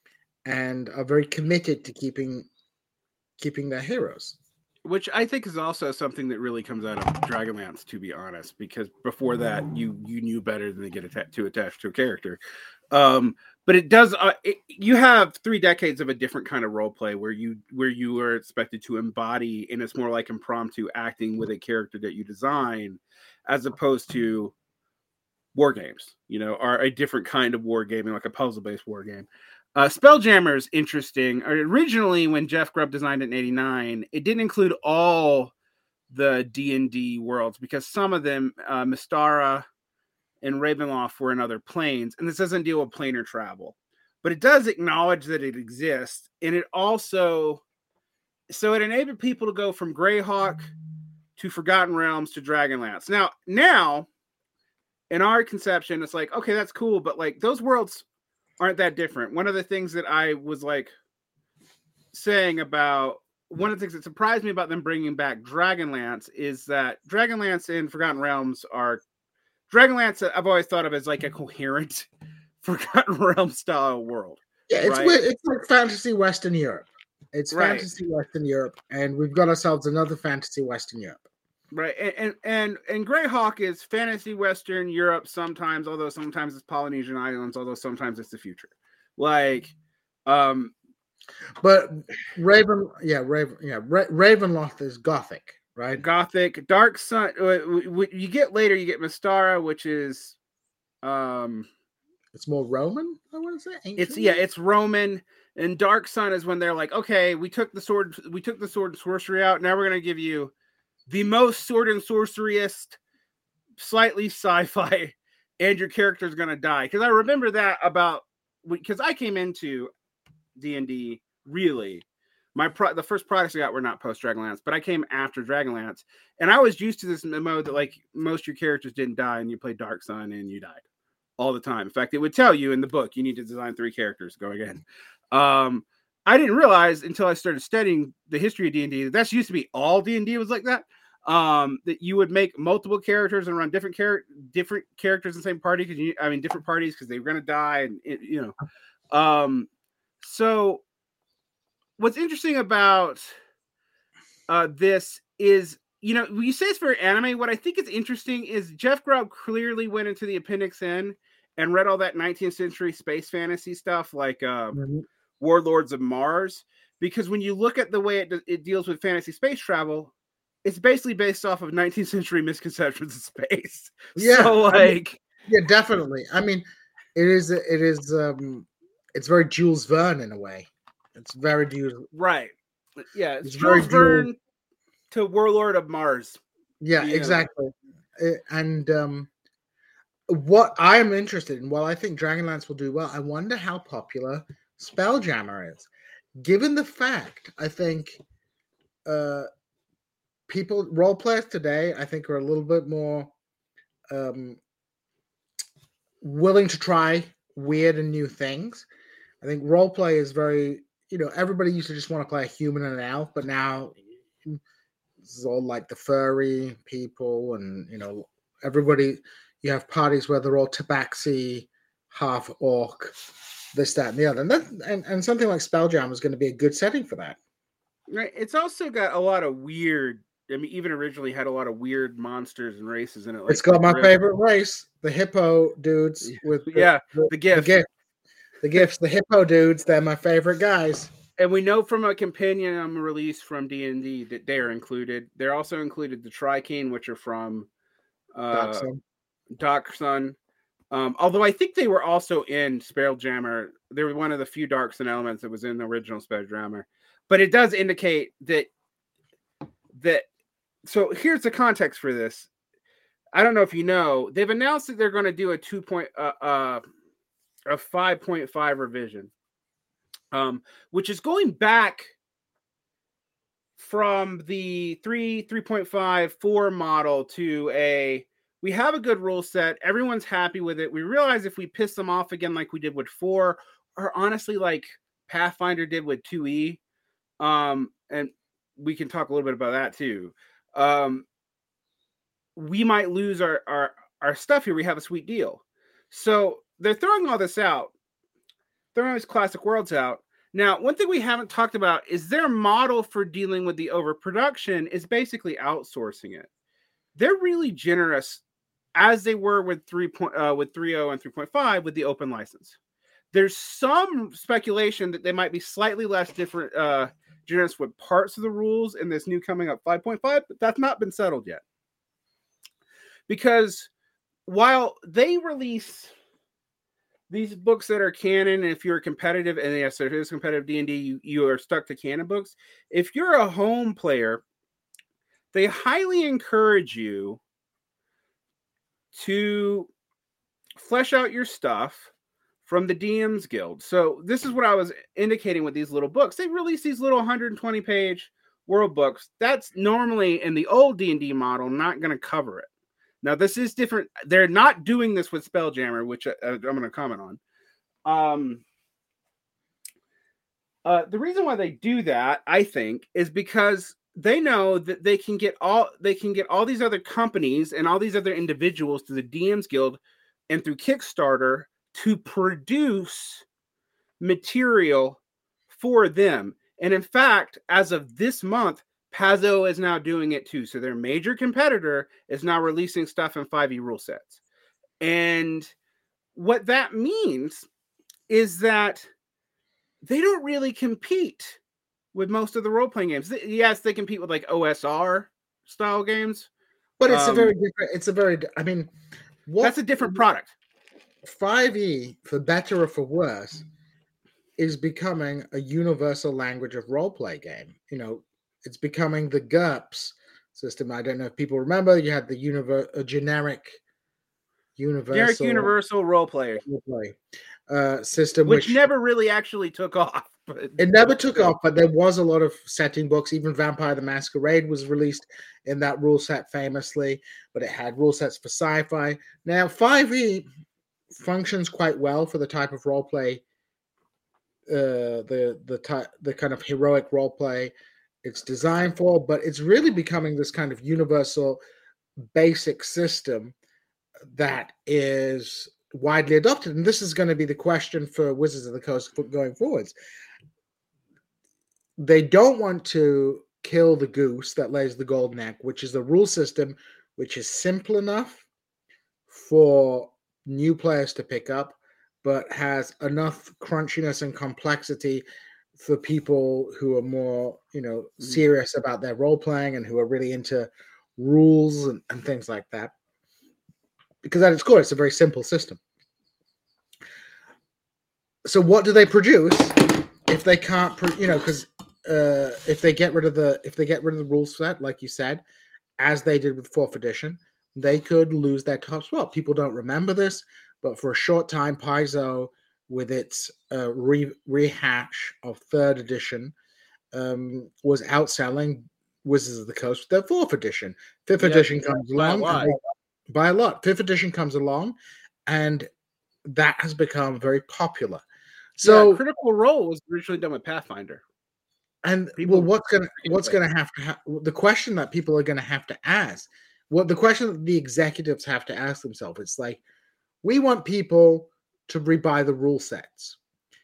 [SPEAKER 1] and are very committed to keeping keeping their heroes.
[SPEAKER 2] which I think is also something that really comes out of Dragonlance, to be honest, because before that you you knew better than to get atta- too attached to a character. Um, but it does. Uh, it, you have three decades of a different kind of role play where you where you are expected to embody, and it's more like impromptu acting with a character that you design, as opposed to war games. You know, are a different kind of war gaming, like a puzzle based war game. Uh, Spelljammer is interesting. Originally, when Jeff Grubb designed it in eighty-nine, it didn't include all the D and D worlds because some of them, uh, Mystara and Ravenloft, were in other planes, and this doesn't deal with planar travel, but it does acknowledge that it exists, and it also so it enabled people to go from Greyhawk to Forgotten Realms to Dragonlance. Now, now in our conception, it's like, okay, that's cool, but like those worlds aren't that different. One of the things that I was like saying about one of the things that surprised me about them bringing back Dragonlance is that Dragonlance and Forgotten Realms are Dragonlance. I've always thought of as like a coherent Forgotten Realms style world.
[SPEAKER 1] Yeah, it's
[SPEAKER 2] right?
[SPEAKER 1] it's like fantasy Western Europe. It's
[SPEAKER 2] Right.
[SPEAKER 1] fantasy Western Europe, and we've got ourselves another fantasy Western Europe.
[SPEAKER 2] Right, and and and, and Greyhawk is fantasy Western Europe sometimes, although sometimes it's Polynesian islands, although sometimes it's the future. Like, um,
[SPEAKER 1] but Raven, yeah, Raven, yeah, Ra- Ravenloft is Gothic, right?
[SPEAKER 2] Gothic, Dark Sun. You get later, you get Mystara, which is, um,
[SPEAKER 1] it's more Roman. I want to say
[SPEAKER 2] ancient? It's yeah, it's Roman. And Dark Sun is when they're like, okay, we took the sword, we took the sword and sorcery out. Now we're gonna give you the most sword and sorceryist, slightly sci-fi, and your character's gonna die. Because I remember that about because I came into D and D really. My pro- the first products I got were not post Dragonlance, but I came after Dragonlance, and I was used to this mode that like most of your characters didn't die, and you played Dark Sun and you died all the time. In fact, it would tell you in the book you need to design three characters. Go again. Um, I didn't realize until I started studying the history of D and D that that's used to be all D and D was like that. Um, that you would make multiple characters and run different char- different characters in the same party because you, I mean, different parties because they were going to die, and it, you know. Um, so, what's interesting about uh, this is, you know, when you say it's very anime, what I think is interesting is Jeff Grubb clearly went into the Appendix N and read all that nineteenth century space fantasy stuff, like uh, mm-hmm. Warlords of Mars, because when you look at the way it, it deals with fantasy space travel, it's basically based off of nineteenth century misconceptions of space.
[SPEAKER 1] Yeah,
[SPEAKER 2] so like,
[SPEAKER 1] I mean, yeah, definitely. I mean, it is, it is, um, it's very Jules Verne in a way. It's very Jules,
[SPEAKER 2] right? Yeah, it's,
[SPEAKER 1] it's
[SPEAKER 2] Jules
[SPEAKER 1] very
[SPEAKER 2] Verne to Warlord of Mars.
[SPEAKER 1] Yeah, yeah. exactly. And um, what I am interested in, well, I think Dragonlance will do well. I wonder how popular Spelljammer is, given the fact I think. Uh, people role players today I think are a little bit more um, willing to try weird and new things. I think role play is very, you know, everybody used to just want to play a human and an elf, but now it's all like the furry people, and you know, everybody. You have parties where they're all tabaxi, half orc, this, that, and the other, and that, and, and something like Spelljammer is going to be a good setting for that.
[SPEAKER 2] Right. It's also got a lot of weird. I mean, even originally had a lot of weird monsters and races in it. Like
[SPEAKER 1] it's got my riff. favorite race, the hippo dudes with the,
[SPEAKER 2] yeah, the,
[SPEAKER 1] the
[SPEAKER 2] gift.
[SPEAKER 1] The, gift. the gifts, the hippo dudes. They're my favorite guys.
[SPEAKER 2] And we know from a companion release from D and D that they're included. They're also included the Tricane, which are from uh,
[SPEAKER 1] Dark Sun.
[SPEAKER 2] Dark Sun. Um, although I think they were also in Spelljammer. They were one of the few Dark Sun elements that was in the original Spelljammer. But it does indicate that that. So here's the context for this. I don't know if you know, they've announced that they're going to do a two point uh, uh a five point five revision, um, which is going back from the three, three point five, four model to a. We have a good rule set. Everyone's happy with it. We realize if we piss them off again, like we did with four, or honestly, like Pathfinder did with two E, um, and we can talk a little bit about that too. Um, we might lose our, our, our stuff here. We have a sweet deal. So they're throwing all this out. Throwing these classic worlds out. Now, one thing we haven't talked about is their model for dealing with the overproduction is basically outsourcing it. They're really generous, as they were with three point uh, with three point oh and three point five with the open license. There's some speculation that they might be slightly less different, uh, generous with parts of the rules in this new coming up five point five, but that's not been settled yet. Because while they release these books that are canon, and if you're competitive, and yes, there is competitive D and D, you, you are stuck to canon books. If you're a home player, they highly encourage you to flesh out your stuff from the D M's Guild. So this is what I was indicating with these little books. They release these little one hundred twenty page world books. That's normally in the old D and D model not going to cover it. Now this is different. They're not doing this with Spelljammer, which I, I'm going to comment on. Um, uh, the reason why they do that, I think, is because they know that they can get all they can get all these other companies and all these other individuals through the D M's Guild and through Kickstarter to produce material for them. And in fact, as of this month, Paizo is now doing it too. So their major competitor is now releasing stuff in five E rule sets. And what that means is that they don't really compete with most of the role-playing games. Yes, they compete with like O S R style games.
[SPEAKER 1] But it's um, a very different, it's a very, I mean,
[SPEAKER 2] what, that's a different product.
[SPEAKER 1] five E, for better or for worse, is becoming a universal language of role-play game. You know, it's becoming the GURPS system. I don't know if people remember, you had the univer- a generic universal
[SPEAKER 2] generic universal role-play
[SPEAKER 1] role-play uh, system,
[SPEAKER 2] which,
[SPEAKER 1] which
[SPEAKER 2] never really actually took off. But
[SPEAKER 1] it never took off, but there was a lot of setting books. Even Vampire the Masquerade was released in that rule set famously, but it had rule sets for sci-fi. Now, five E functions quite well for the type of role play, uh, the the ty- the kind of heroic role play it's designed for, but it's really becoming this kind of universal basic system that is widely adopted. And this is going to be the question for Wizards of the Coast going forwards. They don't want to kill the goose that lays the golden egg, which is a rule system which is simple enough for new players to pick up, but has enough crunchiness and complexity for people who are more, you know, serious about their role playing and who are really into rules and, and things like that. Because at its core, it's a very simple system. So what do they produce if they can't, pro- you know, because uh, if they get rid of the if they get rid of the rule set, like you said, as they did with fourth edition, they could lose their top spot. People don't remember this, but for a short time, Paizo, with its uh, re- rehash of third edition, um, was outselling Wizards of the Coast with their fourth edition. Fifth
[SPEAKER 2] yeah,
[SPEAKER 1] edition comes along, and they, by a lot. Fifth edition comes along, and that has become very popular. So
[SPEAKER 2] yeah, Critical Role was originally done with Pathfinder.
[SPEAKER 1] And
[SPEAKER 2] People,
[SPEAKER 1] well, what's gonna what's gonna have to ha- the question that people are gonna have to ask, what the question that the executives have to ask themselves, it's like, we want people to rebuy the rule sets,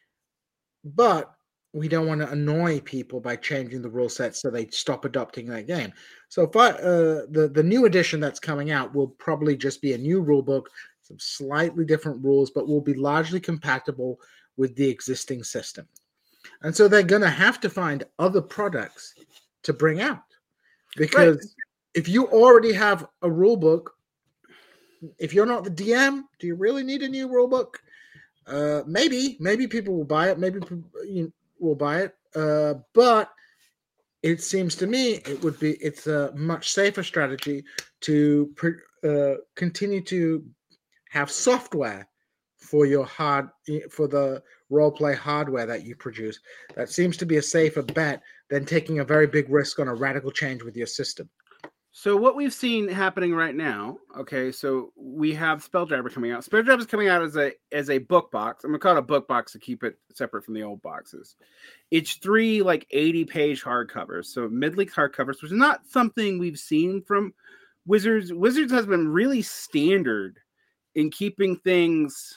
[SPEAKER 1] but we don't want to annoy people by changing the rule sets so they stop adopting that game. So if I, uh, the the new edition that's coming out will probably just be a new rule book, some slightly different rules, but will be largely compatible with the existing system. And so they're going to have to find other products to bring out, because right. if you already have a rule book, if you're not the D M, do you really need a new rule book? Uh, maybe, maybe people will buy it. Maybe people will buy it. Uh, but it seems to me it would be it's a much safer strategy to uh, continue to have software for your hard for the role play hardware that you produce. That seems to be a safer bet than taking a very big risk on a radical change with your system.
[SPEAKER 2] So what we've seen happening right now, okay, so we have Spelljammer coming out. Spelljammer is coming out as a as a book box. I'm gonna call it a book box to keep it separate from the old boxes. It's three like eighty page hardcovers, so mid-length hardcovers, which is not something we've seen from Wizards. Wizards has been really standard in keeping things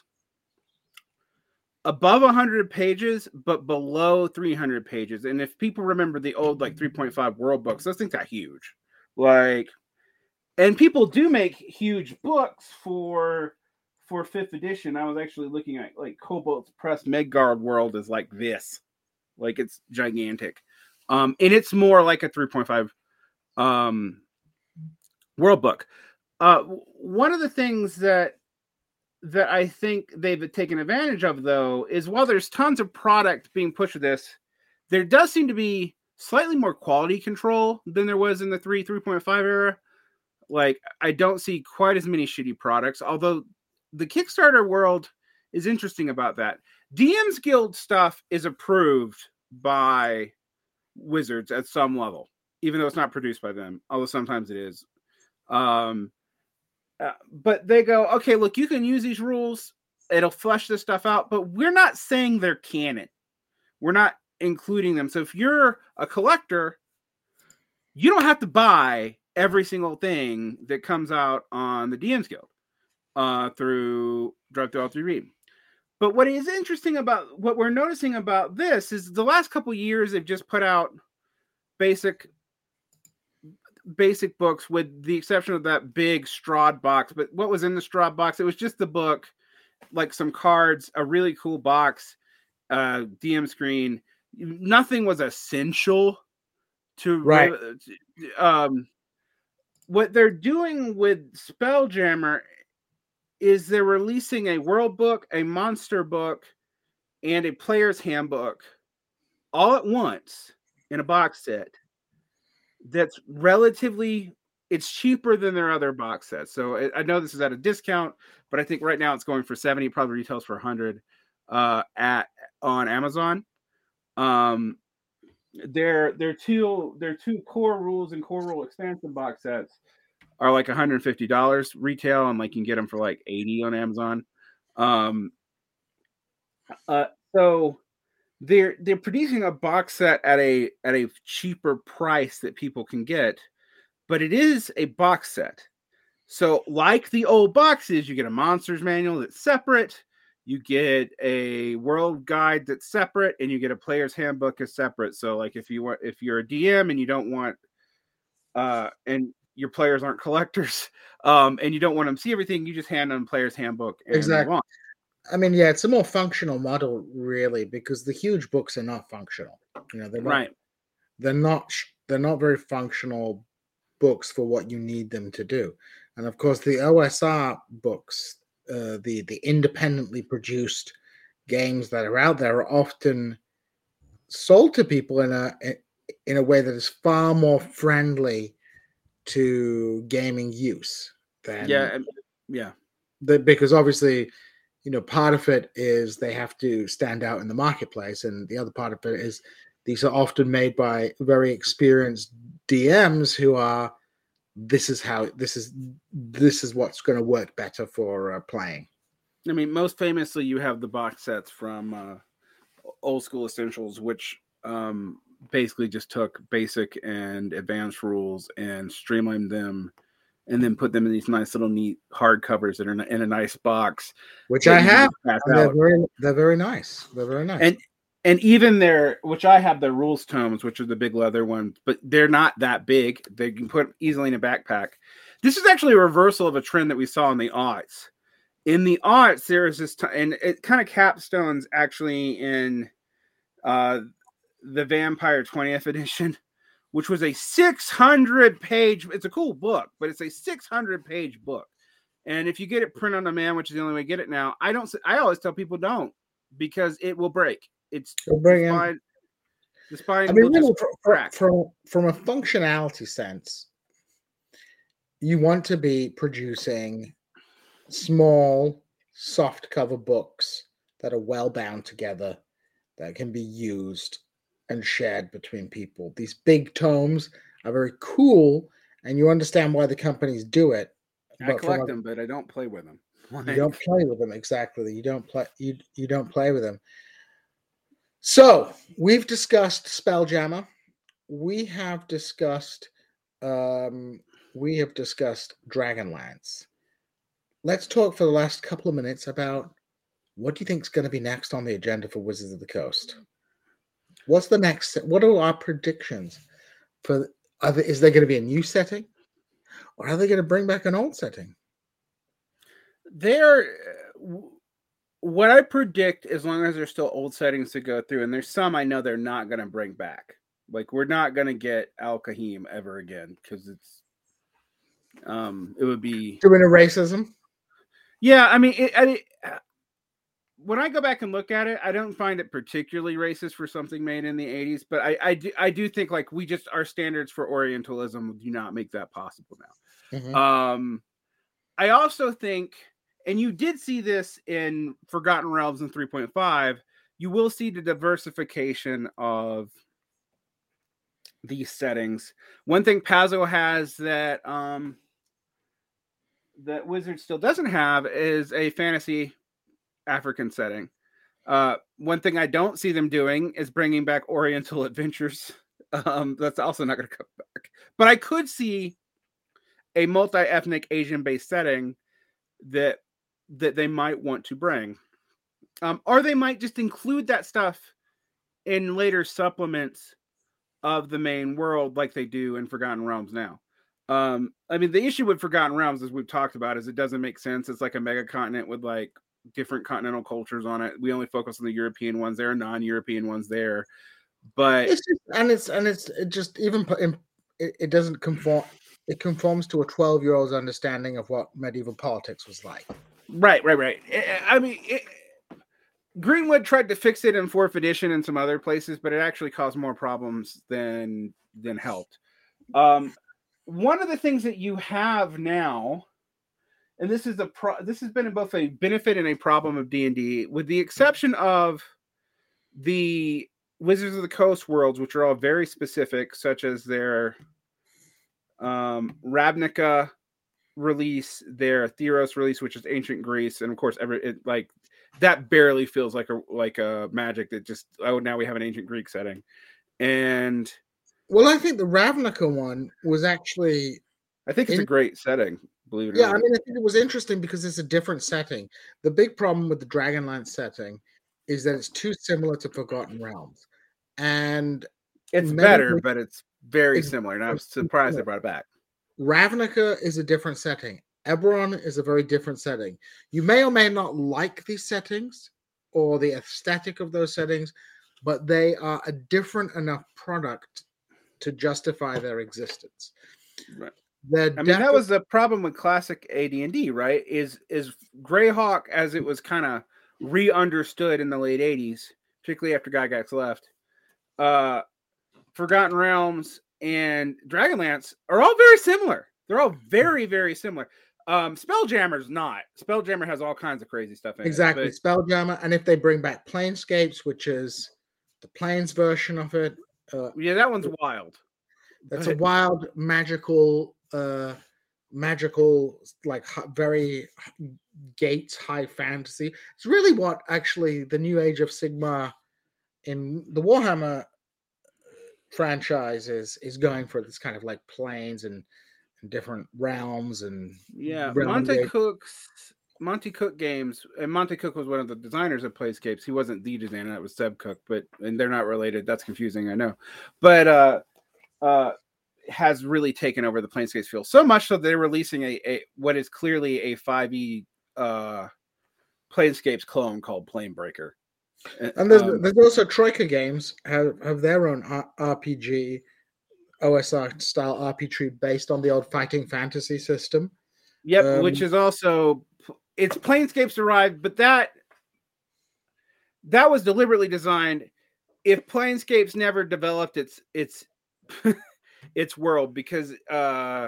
[SPEAKER 2] above one hundred pages, but below three hundred pages. And if people remember the old like three point five world books, those things got huge. Like, and people do make huge books for for fifth edition. I was actually looking at like Cobalt Press Midgard World is like this, like it's gigantic, um, and it's more like a three point five um, world book. Uh, one of the things that that I think they've taken advantage of, though, is while there's tons of product being pushed with this, there does seem to be slightly more quality control than there was in the three, three point five era. Like, I don't see quite as many shitty products, although the Kickstarter world is interesting about that. D M's Guild stuff is approved by Wizards at some level, even though it's not produced by them, although sometimes it is. Um, uh, but they go, okay, look, you can use these rules. It'll flesh this stuff out, but we're not saying they're canon. We're not including them. So if you're a collector, you don't have to buy every single thing that comes out on the D M's Guild uh, through Drive Through All Three Read. But what is interesting about what we're noticing about this is the last couple of years they've just put out basic basic books, with the exception of that big Strahd box. But what was in the Strahd box? It was just the book, like some cards, a really cool box, uh, D M screen. Nothing was essential to
[SPEAKER 1] right.
[SPEAKER 2] Um, what they're doing with Spelljammer is they're releasing a world book, a monster book, and a player's handbook all at once in a box set. That's relatively, it's cheaper than their other box sets. So I know this is at a discount, but I think right now it's going for seventy, probably retails for one hundred uh, at on Amazon. Um, their their two their two core rules and core rule expansion box sets are like one hundred fifty dollars retail, and like you can get them for like eighty on Amazon. Um, uh, so they're they're producing a box set at a at a cheaper price that people can get, but it is a box set. So like the old boxes, you get a monsters manual that's separate, you get a world guide that's separate, and you get a player's handbook is separate. So like if you want, if you're a D M and you don't want uh and your players aren't collectors, um, and you don't want them to see everything, you just hand them player's handbook and
[SPEAKER 1] exactly.
[SPEAKER 2] move on.
[SPEAKER 1] I mean, yeah, it's a more functional model, really, because the huge books are not functional. You know, they're not,
[SPEAKER 2] right.
[SPEAKER 1] They're not. They're not very functional books for what you need them to do. And of course, the O S R books, uh, the the independently produced games that are out there, are often sold to people in a in a way that is far more friendly to gaming use than
[SPEAKER 2] yeah, yeah.
[SPEAKER 1] The, because obviously, you know, part of it is they have to stand out in the marketplace, and the other part of it is these are often made by very experienced D Ms who are this is how this is this is what's going to work better for uh, playing.
[SPEAKER 2] I mean, most famously, you have the box sets from uh, Old School Essentials, which um, basically just took basic and advanced rules and streamlined them, and then put them in these nice little neat hardcovers that are in a nice box,
[SPEAKER 1] which I have. And they're very, they're very nice. They're very nice.
[SPEAKER 2] And and even their, which I have the rules tomes, which are the big leather ones, but they're not that big. They can put easily in a backpack. This is actually a reversal of a trend that we saw in the aughts. In the aughts, there is this, t- and it kind of capstones actually in uh, the Vampire twentieth edition, which was a six hundred page, it's a cool book, but it's a six hundred page book. And if you get it print on demand, which is the only way to get it now, I don't, I always tell people don't, because it will break. It's
[SPEAKER 1] It'll bring
[SPEAKER 2] the
[SPEAKER 1] in.
[SPEAKER 2] spine, the spine
[SPEAKER 1] I mean,
[SPEAKER 2] will
[SPEAKER 1] really,
[SPEAKER 2] just crack.
[SPEAKER 1] from, from a functionality sense, you want to be producing small, soft cover books that are well bound together, that can be used and shared between people. These big tomes are very cool, and you understand why the companies do it.
[SPEAKER 2] I collect a, them, but I don't play with them.
[SPEAKER 1] You don't play with them, exactly. You don't play. You you don't play with them. So we've discussed Spelljammer. We have discussed. Um, we have discussed Dragonlance. Let's talk for the last couple of minutes about what do you think is going to be next on the agenda for Wizards of the Coast? What's the next? What are our predictions for? Are there, is there going to be a new setting, or are they going to bring back an old setting?
[SPEAKER 2] They're what I predict, as long as there's still old settings to go through, and there's some I know they're not going to bring back. Like, we're not going to get Al-Kahim ever again, because it's um it would be
[SPEAKER 1] doing a racism.
[SPEAKER 2] Yeah, I mean, it, I, when I go back and look at it, I don't find it particularly racist for something made in the eighties, but I, I, do, I do think, like, we just, our standards for Orientalism do not make that possible now. Mm-hmm. Um, I also think, and you did see this in Forgotten Realms in three point five, you will see the diversification of these settings. One thing Paizo has that um, that Wizard still doesn't have is a fantasy African setting. Uh, one thing I don't see them doing is bringing back Oriental Adventures. Um, that's also not going to come back. But I could see a multi-ethnic Asian-based setting that that they might want to bring. Um, or they might just include that stuff in later supplements of the main world like they do in Forgotten Realms now. Um, I mean, the issue with Forgotten Realms, as we've talked about, is it doesn't make sense. It's like a mega continent with like different continental cultures on it. We only focus on the European ones. There are non-European ones there. But
[SPEAKER 1] it's just, and it's and it's it just even it, it doesn't conform. It conforms to a twelve-year-old's understanding of what medieval politics was like.
[SPEAKER 2] Right, right, right. I mean, it, Greenwood tried to fix it in fourth edition and some other places, but it actually caused more problems than than helped. Um, one of the things that you have now, and this is a pro, this has been both a benefit and a problem of D and D, with the exception of the Wizards of the Coast worlds, which are all very specific, such as their um, Ravnica release, their Theros release, which is ancient Greece, and of course, every it, like that barely feels like a like a magic that just oh now we have an ancient Greek setting, and
[SPEAKER 1] well, I think the Ravnica one was actually
[SPEAKER 2] I think it's in, a great setting. Believe it or
[SPEAKER 1] yeah,
[SPEAKER 2] not.
[SPEAKER 1] I mean, I think it was interesting because it's a different setting. The big problem with the Dragonlance setting is that it's too similar to Forgotten Realms, and
[SPEAKER 2] it's better, but it's very it's, similar. And I was surprised they brought it back.
[SPEAKER 1] Ravnica is a different setting. Eberron is a very different setting. You may or may not like these settings or the aesthetic of those settings, but they are a different enough product to justify their existence.
[SPEAKER 2] Right. They're I mean, that was the problem with classic A D and D, right? Is is Greyhawk, as it was kind of re-understood in the late eighties, particularly after Gygax left, uh, Forgotten Realms and Dragonlance are all very similar. They're all very, very similar. Um, Spelljammer's not. Spelljammer has all kinds of crazy stuff in
[SPEAKER 1] exactly.
[SPEAKER 2] it. Exactly.
[SPEAKER 1] Spelljammer, and if they bring back Planescapes, which is the Planes version of it.
[SPEAKER 2] Uh, yeah, that one's wild.
[SPEAKER 1] That's a wild, magical, uh, magical, like very Gates high fantasy. It's really what actually the new Age of Sigmar in the Warhammer franchise is is going for. This kind of like planes and, and different realms and
[SPEAKER 2] yeah,
[SPEAKER 1] realm
[SPEAKER 2] Monte Cook's Monte Cook games, and Monte Cook was one of the designers of Playscapes. He wasn't the designer; that was Seb Cook, but and they're not related. That's confusing, I know, but uh, uh, has really taken over the Planescapes field so much so they're releasing a, a what is clearly a five E uh, Planescapes clone called Planebreaker.
[SPEAKER 1] And there's
[SPEAKER 2] um,
[SPEAKER 1] there's also Troika games have have their own R P G, O S R style R P G based on the old Fighting Fantasy system.
[SPEAKER 2] Yep,
[SPEAKER 1] um,
[SPEAKER 2] which is also it's Planescapes derived, but that that was deliberately designed. If Planescapes never developed its its its world, because uh,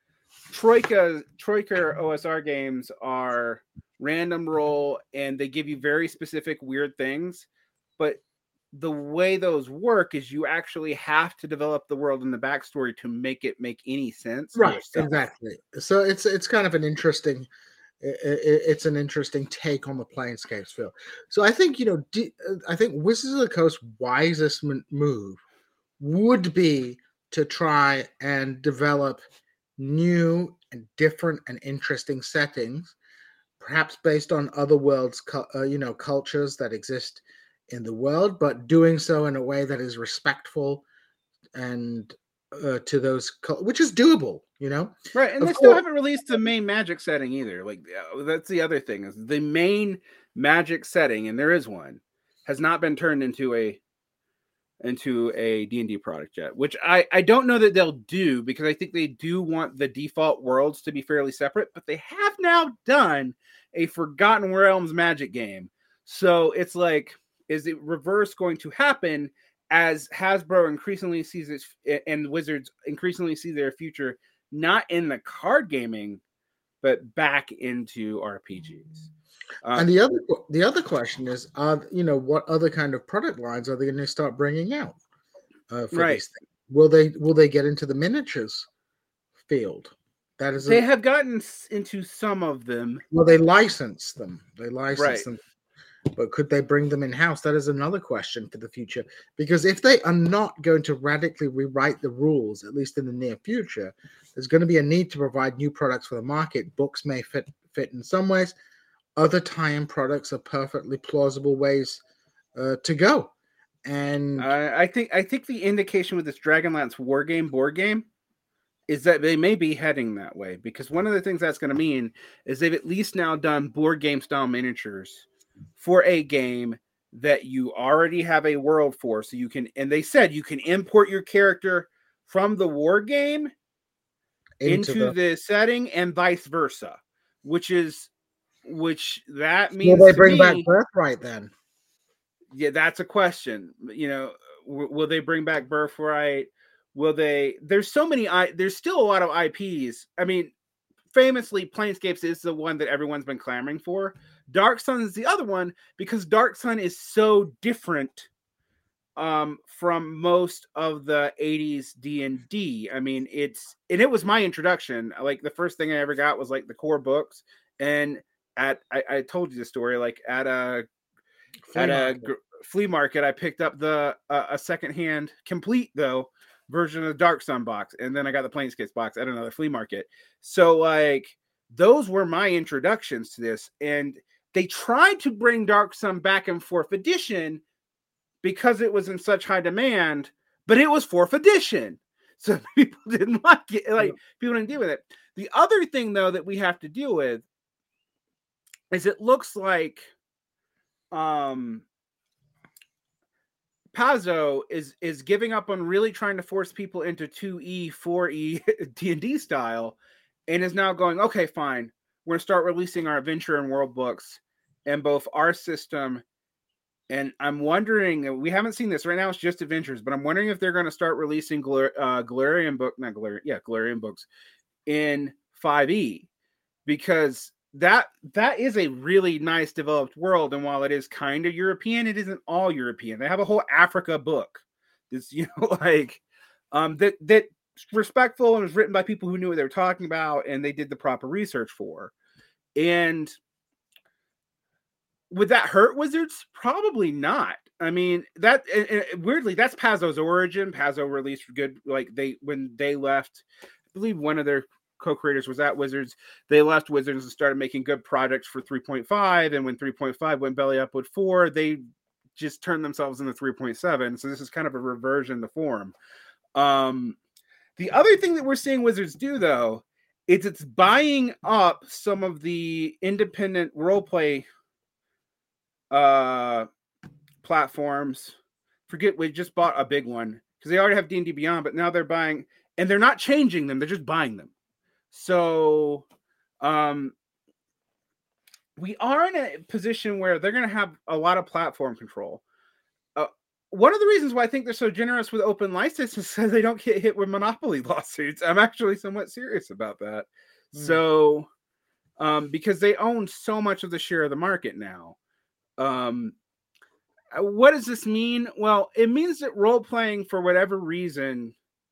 [SPEAKER 2] Troika Troika O S R games are random roll and they give you very specific weird things, but the way those work is you actually have to develop the world and the backstory to make it make any sense.
[SPEAKER 1] Right,
[SPEAKER 2] yourself.
[SPEAKER 1] exactly. So it's it's kind of an interesting it, it, it's an interesting take on the Planescapes field. So I think you know D, I think Wizards of the Coast's wisest move would be to try and develop new and different and interesting settings, perhaps based on other worlds, uh, you know, cultures that exist in the world, but doing so in a way that is respectful and uh, to those, which is doable, you know.
[SPEAKER 2] Right, and
[SPEAKER 1] of
[SPEAKER 2] they
[SPEAKER 1] course,
[SPEAKER 2] still haven't released the main Magic setting either. Like uh, that's the other thing is the main Magic setting, and there is one, has not been turned into a into a D and D product yet, which I, I don't know that they'll do because I think they do want the default worlds to be fairly separate, but they have now done a Forgotten Realms Magic game. So it's like, is it reverse going to happen as Hasbro increasingly sees its and Wizards increasingly see their future not in the card gaming, but back into R P Gs?
[SPEAKER 1] Uh, and the other the other question is, uh, you know, what other kind of product lines are they going to start bringing out uh, for
[SPEAKER 2] right.
[SPEAKER 1] these things? Will they will they get into the miniatures field? That is,
[SPEAKER 2] they
[SPEAKER 1] a,
[SPEAKER 2] have gotten into some of them.
[SPEAKER 1] Well, they license them. They license
[SPEAKER 2] right.
[SPEAKER 1] them, but could they bring them in house? That is another question for the future. Because if they are not going to radically rewrite the rules, at least in the near future, there's going to be a need to provide new products for the market. Books may fit fit in some ways. Other tie-in products are perfectly plausible ways uh, to go. And
[SPEAKER 2] uh, I think I think the indication with this Dragonlance war game board game is that they may be heading that way, because one of the things that's going to mean is they've at least now done board game style miniatures for a game that you already have a world for, so you can, and they said you can import your character from the war game into, into the, the setting and vice versa, which is which that means
[SPEAKER 1] will they bring
[SPEAKER 2] me,
[SPEAKER 1] back Birthright then?
[SPEAKER 2] Yeah, that's a question. You know, w- will they bring back Birthright? Will they? There's so many. I there's still a lot of I Ps. I mean, famously, Planescapes is the one that everyone's been clamoring for. Dark Sun is the other one because Dark Sun is so different um, from most of the eighties D and D. I mean, it's and it was my introduction. Like the first thing I ever got was like the core books, and at I, I told you the story. Like at a flea at market. a flea market, I picked up the uh, a secondhand, complete though, version of the Dark Sun box, and then I got the Planescapes box at another flea market. So like those were my introductions to this, and they tried to bring Dark Sun back in fourth edition because it was in such high demand, but it was fourth edition, so people didn't like it. Like people didn't deal with it. The other thing though that we have to deal with is it looks like um Paizo is is giving up on really trying to force people into two E, four E D and D style, and is now going, okay, fine, we're going to start releasing our adventure and world books in both our system, and I'm wondering, we haven't seen this right now, it's just adventures, but I'm wondering if they're going to start releasing Gal- uh, Galarian book, not Galarian, yeah, Galarian books in five E, because that that is a really nice developed world, and while it is kind of European, it isn't all European. They have a whole Africa book. This, you know, like um that that respectful and was written by people who knew what they were talking about and they did the proper research for. And would that hurt Wizards? Probably not. I mean, that and, and weirdly, that's Paizo's origin. Paizo released good, like they when they left, I believe one of their co-creators was at Wizards. They left Wizards and started making good projects for three point five. And when three point five went belly up with four, they just turned themselves into three point seven. So this is kind of a reversion to form. Um, the other thing that we're seeing Wizards do, though, is it's buying up some of the independent role play uh, platforms. Forget, we just bought a big one because they already have D and D Beyond, but now they're buying, and they're not changing them. They're just buying them. So um, we are in a position where they're going to have a lot of platform control. Uh, one of the reasons why I think they're so generous with open license is so they don't get hit with monopoly lawsuits. I'm actually somewhat serious about that. Mm. So um, because they own so much of the share of the market now. Um, what does this mean? Well, it means that role-playing, for whatever reason,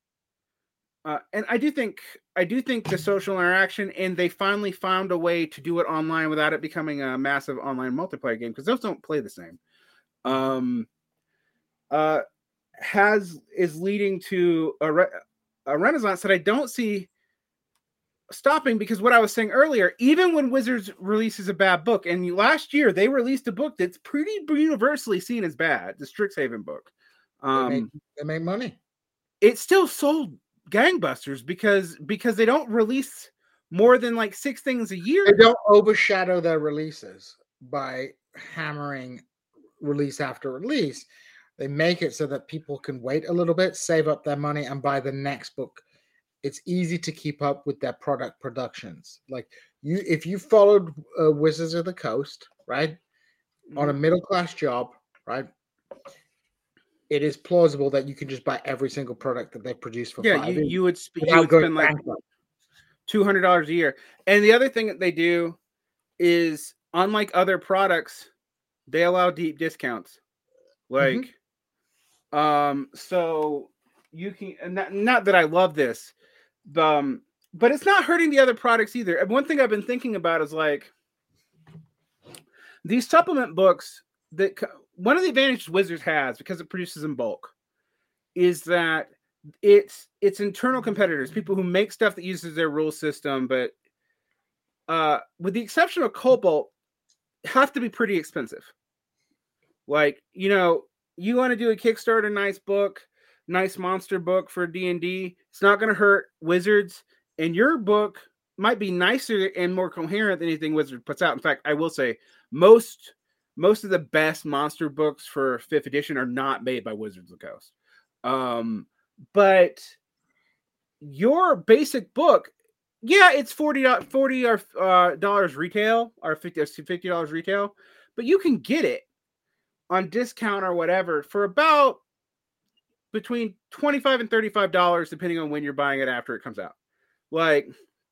[SPEAKER 2] Uh, and I do think I do think the social interaction, and they finally found a way to do it online without it becoming a massive online multiplayer game, because those don't play the same. Um, uh, has is leading to a, re- a renaissance that I don't see stopping, because what I was saying earlier, even when Wizards releases a bad book, and last year they released a book that's pretty universally seen as bad, the Strixhaven book. Um,
[SPEAKER 1] they, make, they make money.
[SPEAKER 2] It still sold gangbusters because because they don't release more than like six things a year.
[SPEAKER 1] They don't overshadow their releases by hammering release after release. They make it so that people can wait a little bit, save up their money, and buy the next book. It's easy to keep up with their product productions. Like you, if you followed uh, Wizards of the Coast, right, mm-hmm. on a middle class job, right, it is plausible that you can just buy every single product that they produce for
[SPEAKER 2] yeah,
[SPEAKER 1] five
[SPEAKER 2] you,
[SPEAKER 1] years
[SPEAKER 2] you would, sp- you would spend like two hundred dollars a year. And the other thing that they do is, unlike other products, they allow deep discounts. Like, mm-hmm. um, so you can, and not, not that I love this, um, but it's not hurting the other products either. And one thing I've been thinking about is like these supplement books that one of the advantages Wizards has, because it produces in bulk, is that it's it's internal competitors, people who make stuff that uses their rule system, but uh, with the exception of Cobalt, have to be pretty expensive. Like, you know, you want to do a Kickstarter, nice book, nice monster book for D and D, it's not going to hurt Wizards, and your book might be nicer and more coherent than anything Wizards puts out. In fact, I will say most most of the best monster books for fifth edition are not made by Wizards of the Coast. Um, but your basic book, yeah, it's forty dollars uh, retail or fifty dollars retail, but you can get it on discount or whatever for about between twenty-five and thirty-five dollars, depending on when you're buying it after it comes out. Like,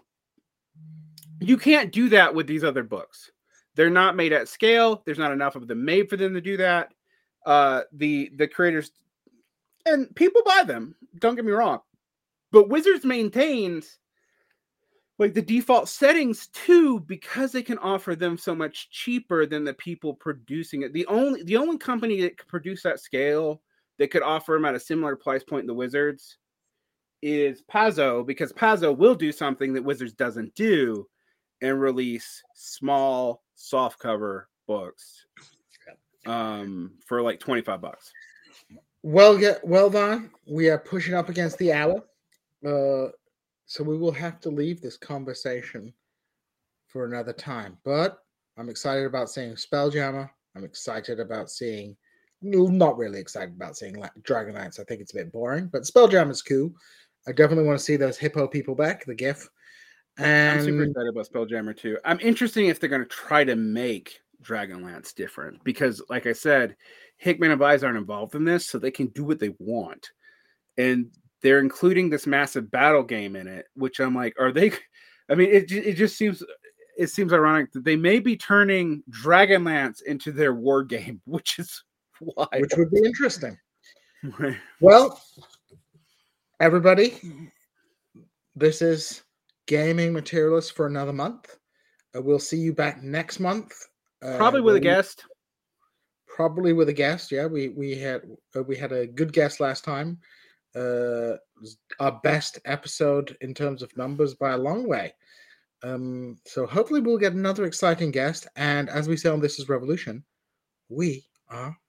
[SPEAKER 2] you can't do that with these other books. They're not made at scale. There's not enough of them made for them to do that. Uh, the the creators, and people buy them, don't get me wrong, but Wizards maintains like the default settings too, because they can offer them so much cheaper than the people producing it. The only the only company that could produce that scale, that could offer them at a similar price point in the Wizards, is Paizo, because Paizo will do something that Wizards doesn't do and release small softcover books um, for like twenty-five bucks.
[SPEAKER 1] Well, yeah, well done. We are pushing up against the hour. Uh, so we will have to leave this conversation for another time. But I'm excited about seeing Spelljammer. I'm excited about seeing, not really excited about seeing Dragonlance. I think it's a bit boring, but Spelljammer is cool. I definitely want to see those hippo people back, the GIF. And
[SPEAKER 2] I'm super excited about Spelljammer too. I'm interested if they're going to try to make Dragonlance different, because, like I said, Hickman and Vise aren't involved in this, so they can do what they want. And they're including this massive battle game in it, which I'm like, are they? I mean, it it just seems it seems ironic that they may be turning Dragonlance into their war game, which is wild.
[SPEAKER 1] Which would be interesting. Well, everybody, this is Gaming Materialist for another month. Uh, we'll see you back next month. Uh,
[SPEAKER 2] Probably with a
[SPEAKER 1] we,
[SPEAKER 2] guest.
[SPEAKER 1] Probably with a guest. Yeah, we we had uh, we had a good guest last time. Uh, it was our best episode in terms of numbers by a long way. Um, so hopefully we'll get another exciting guest. And as we say on This Is Revolution, we are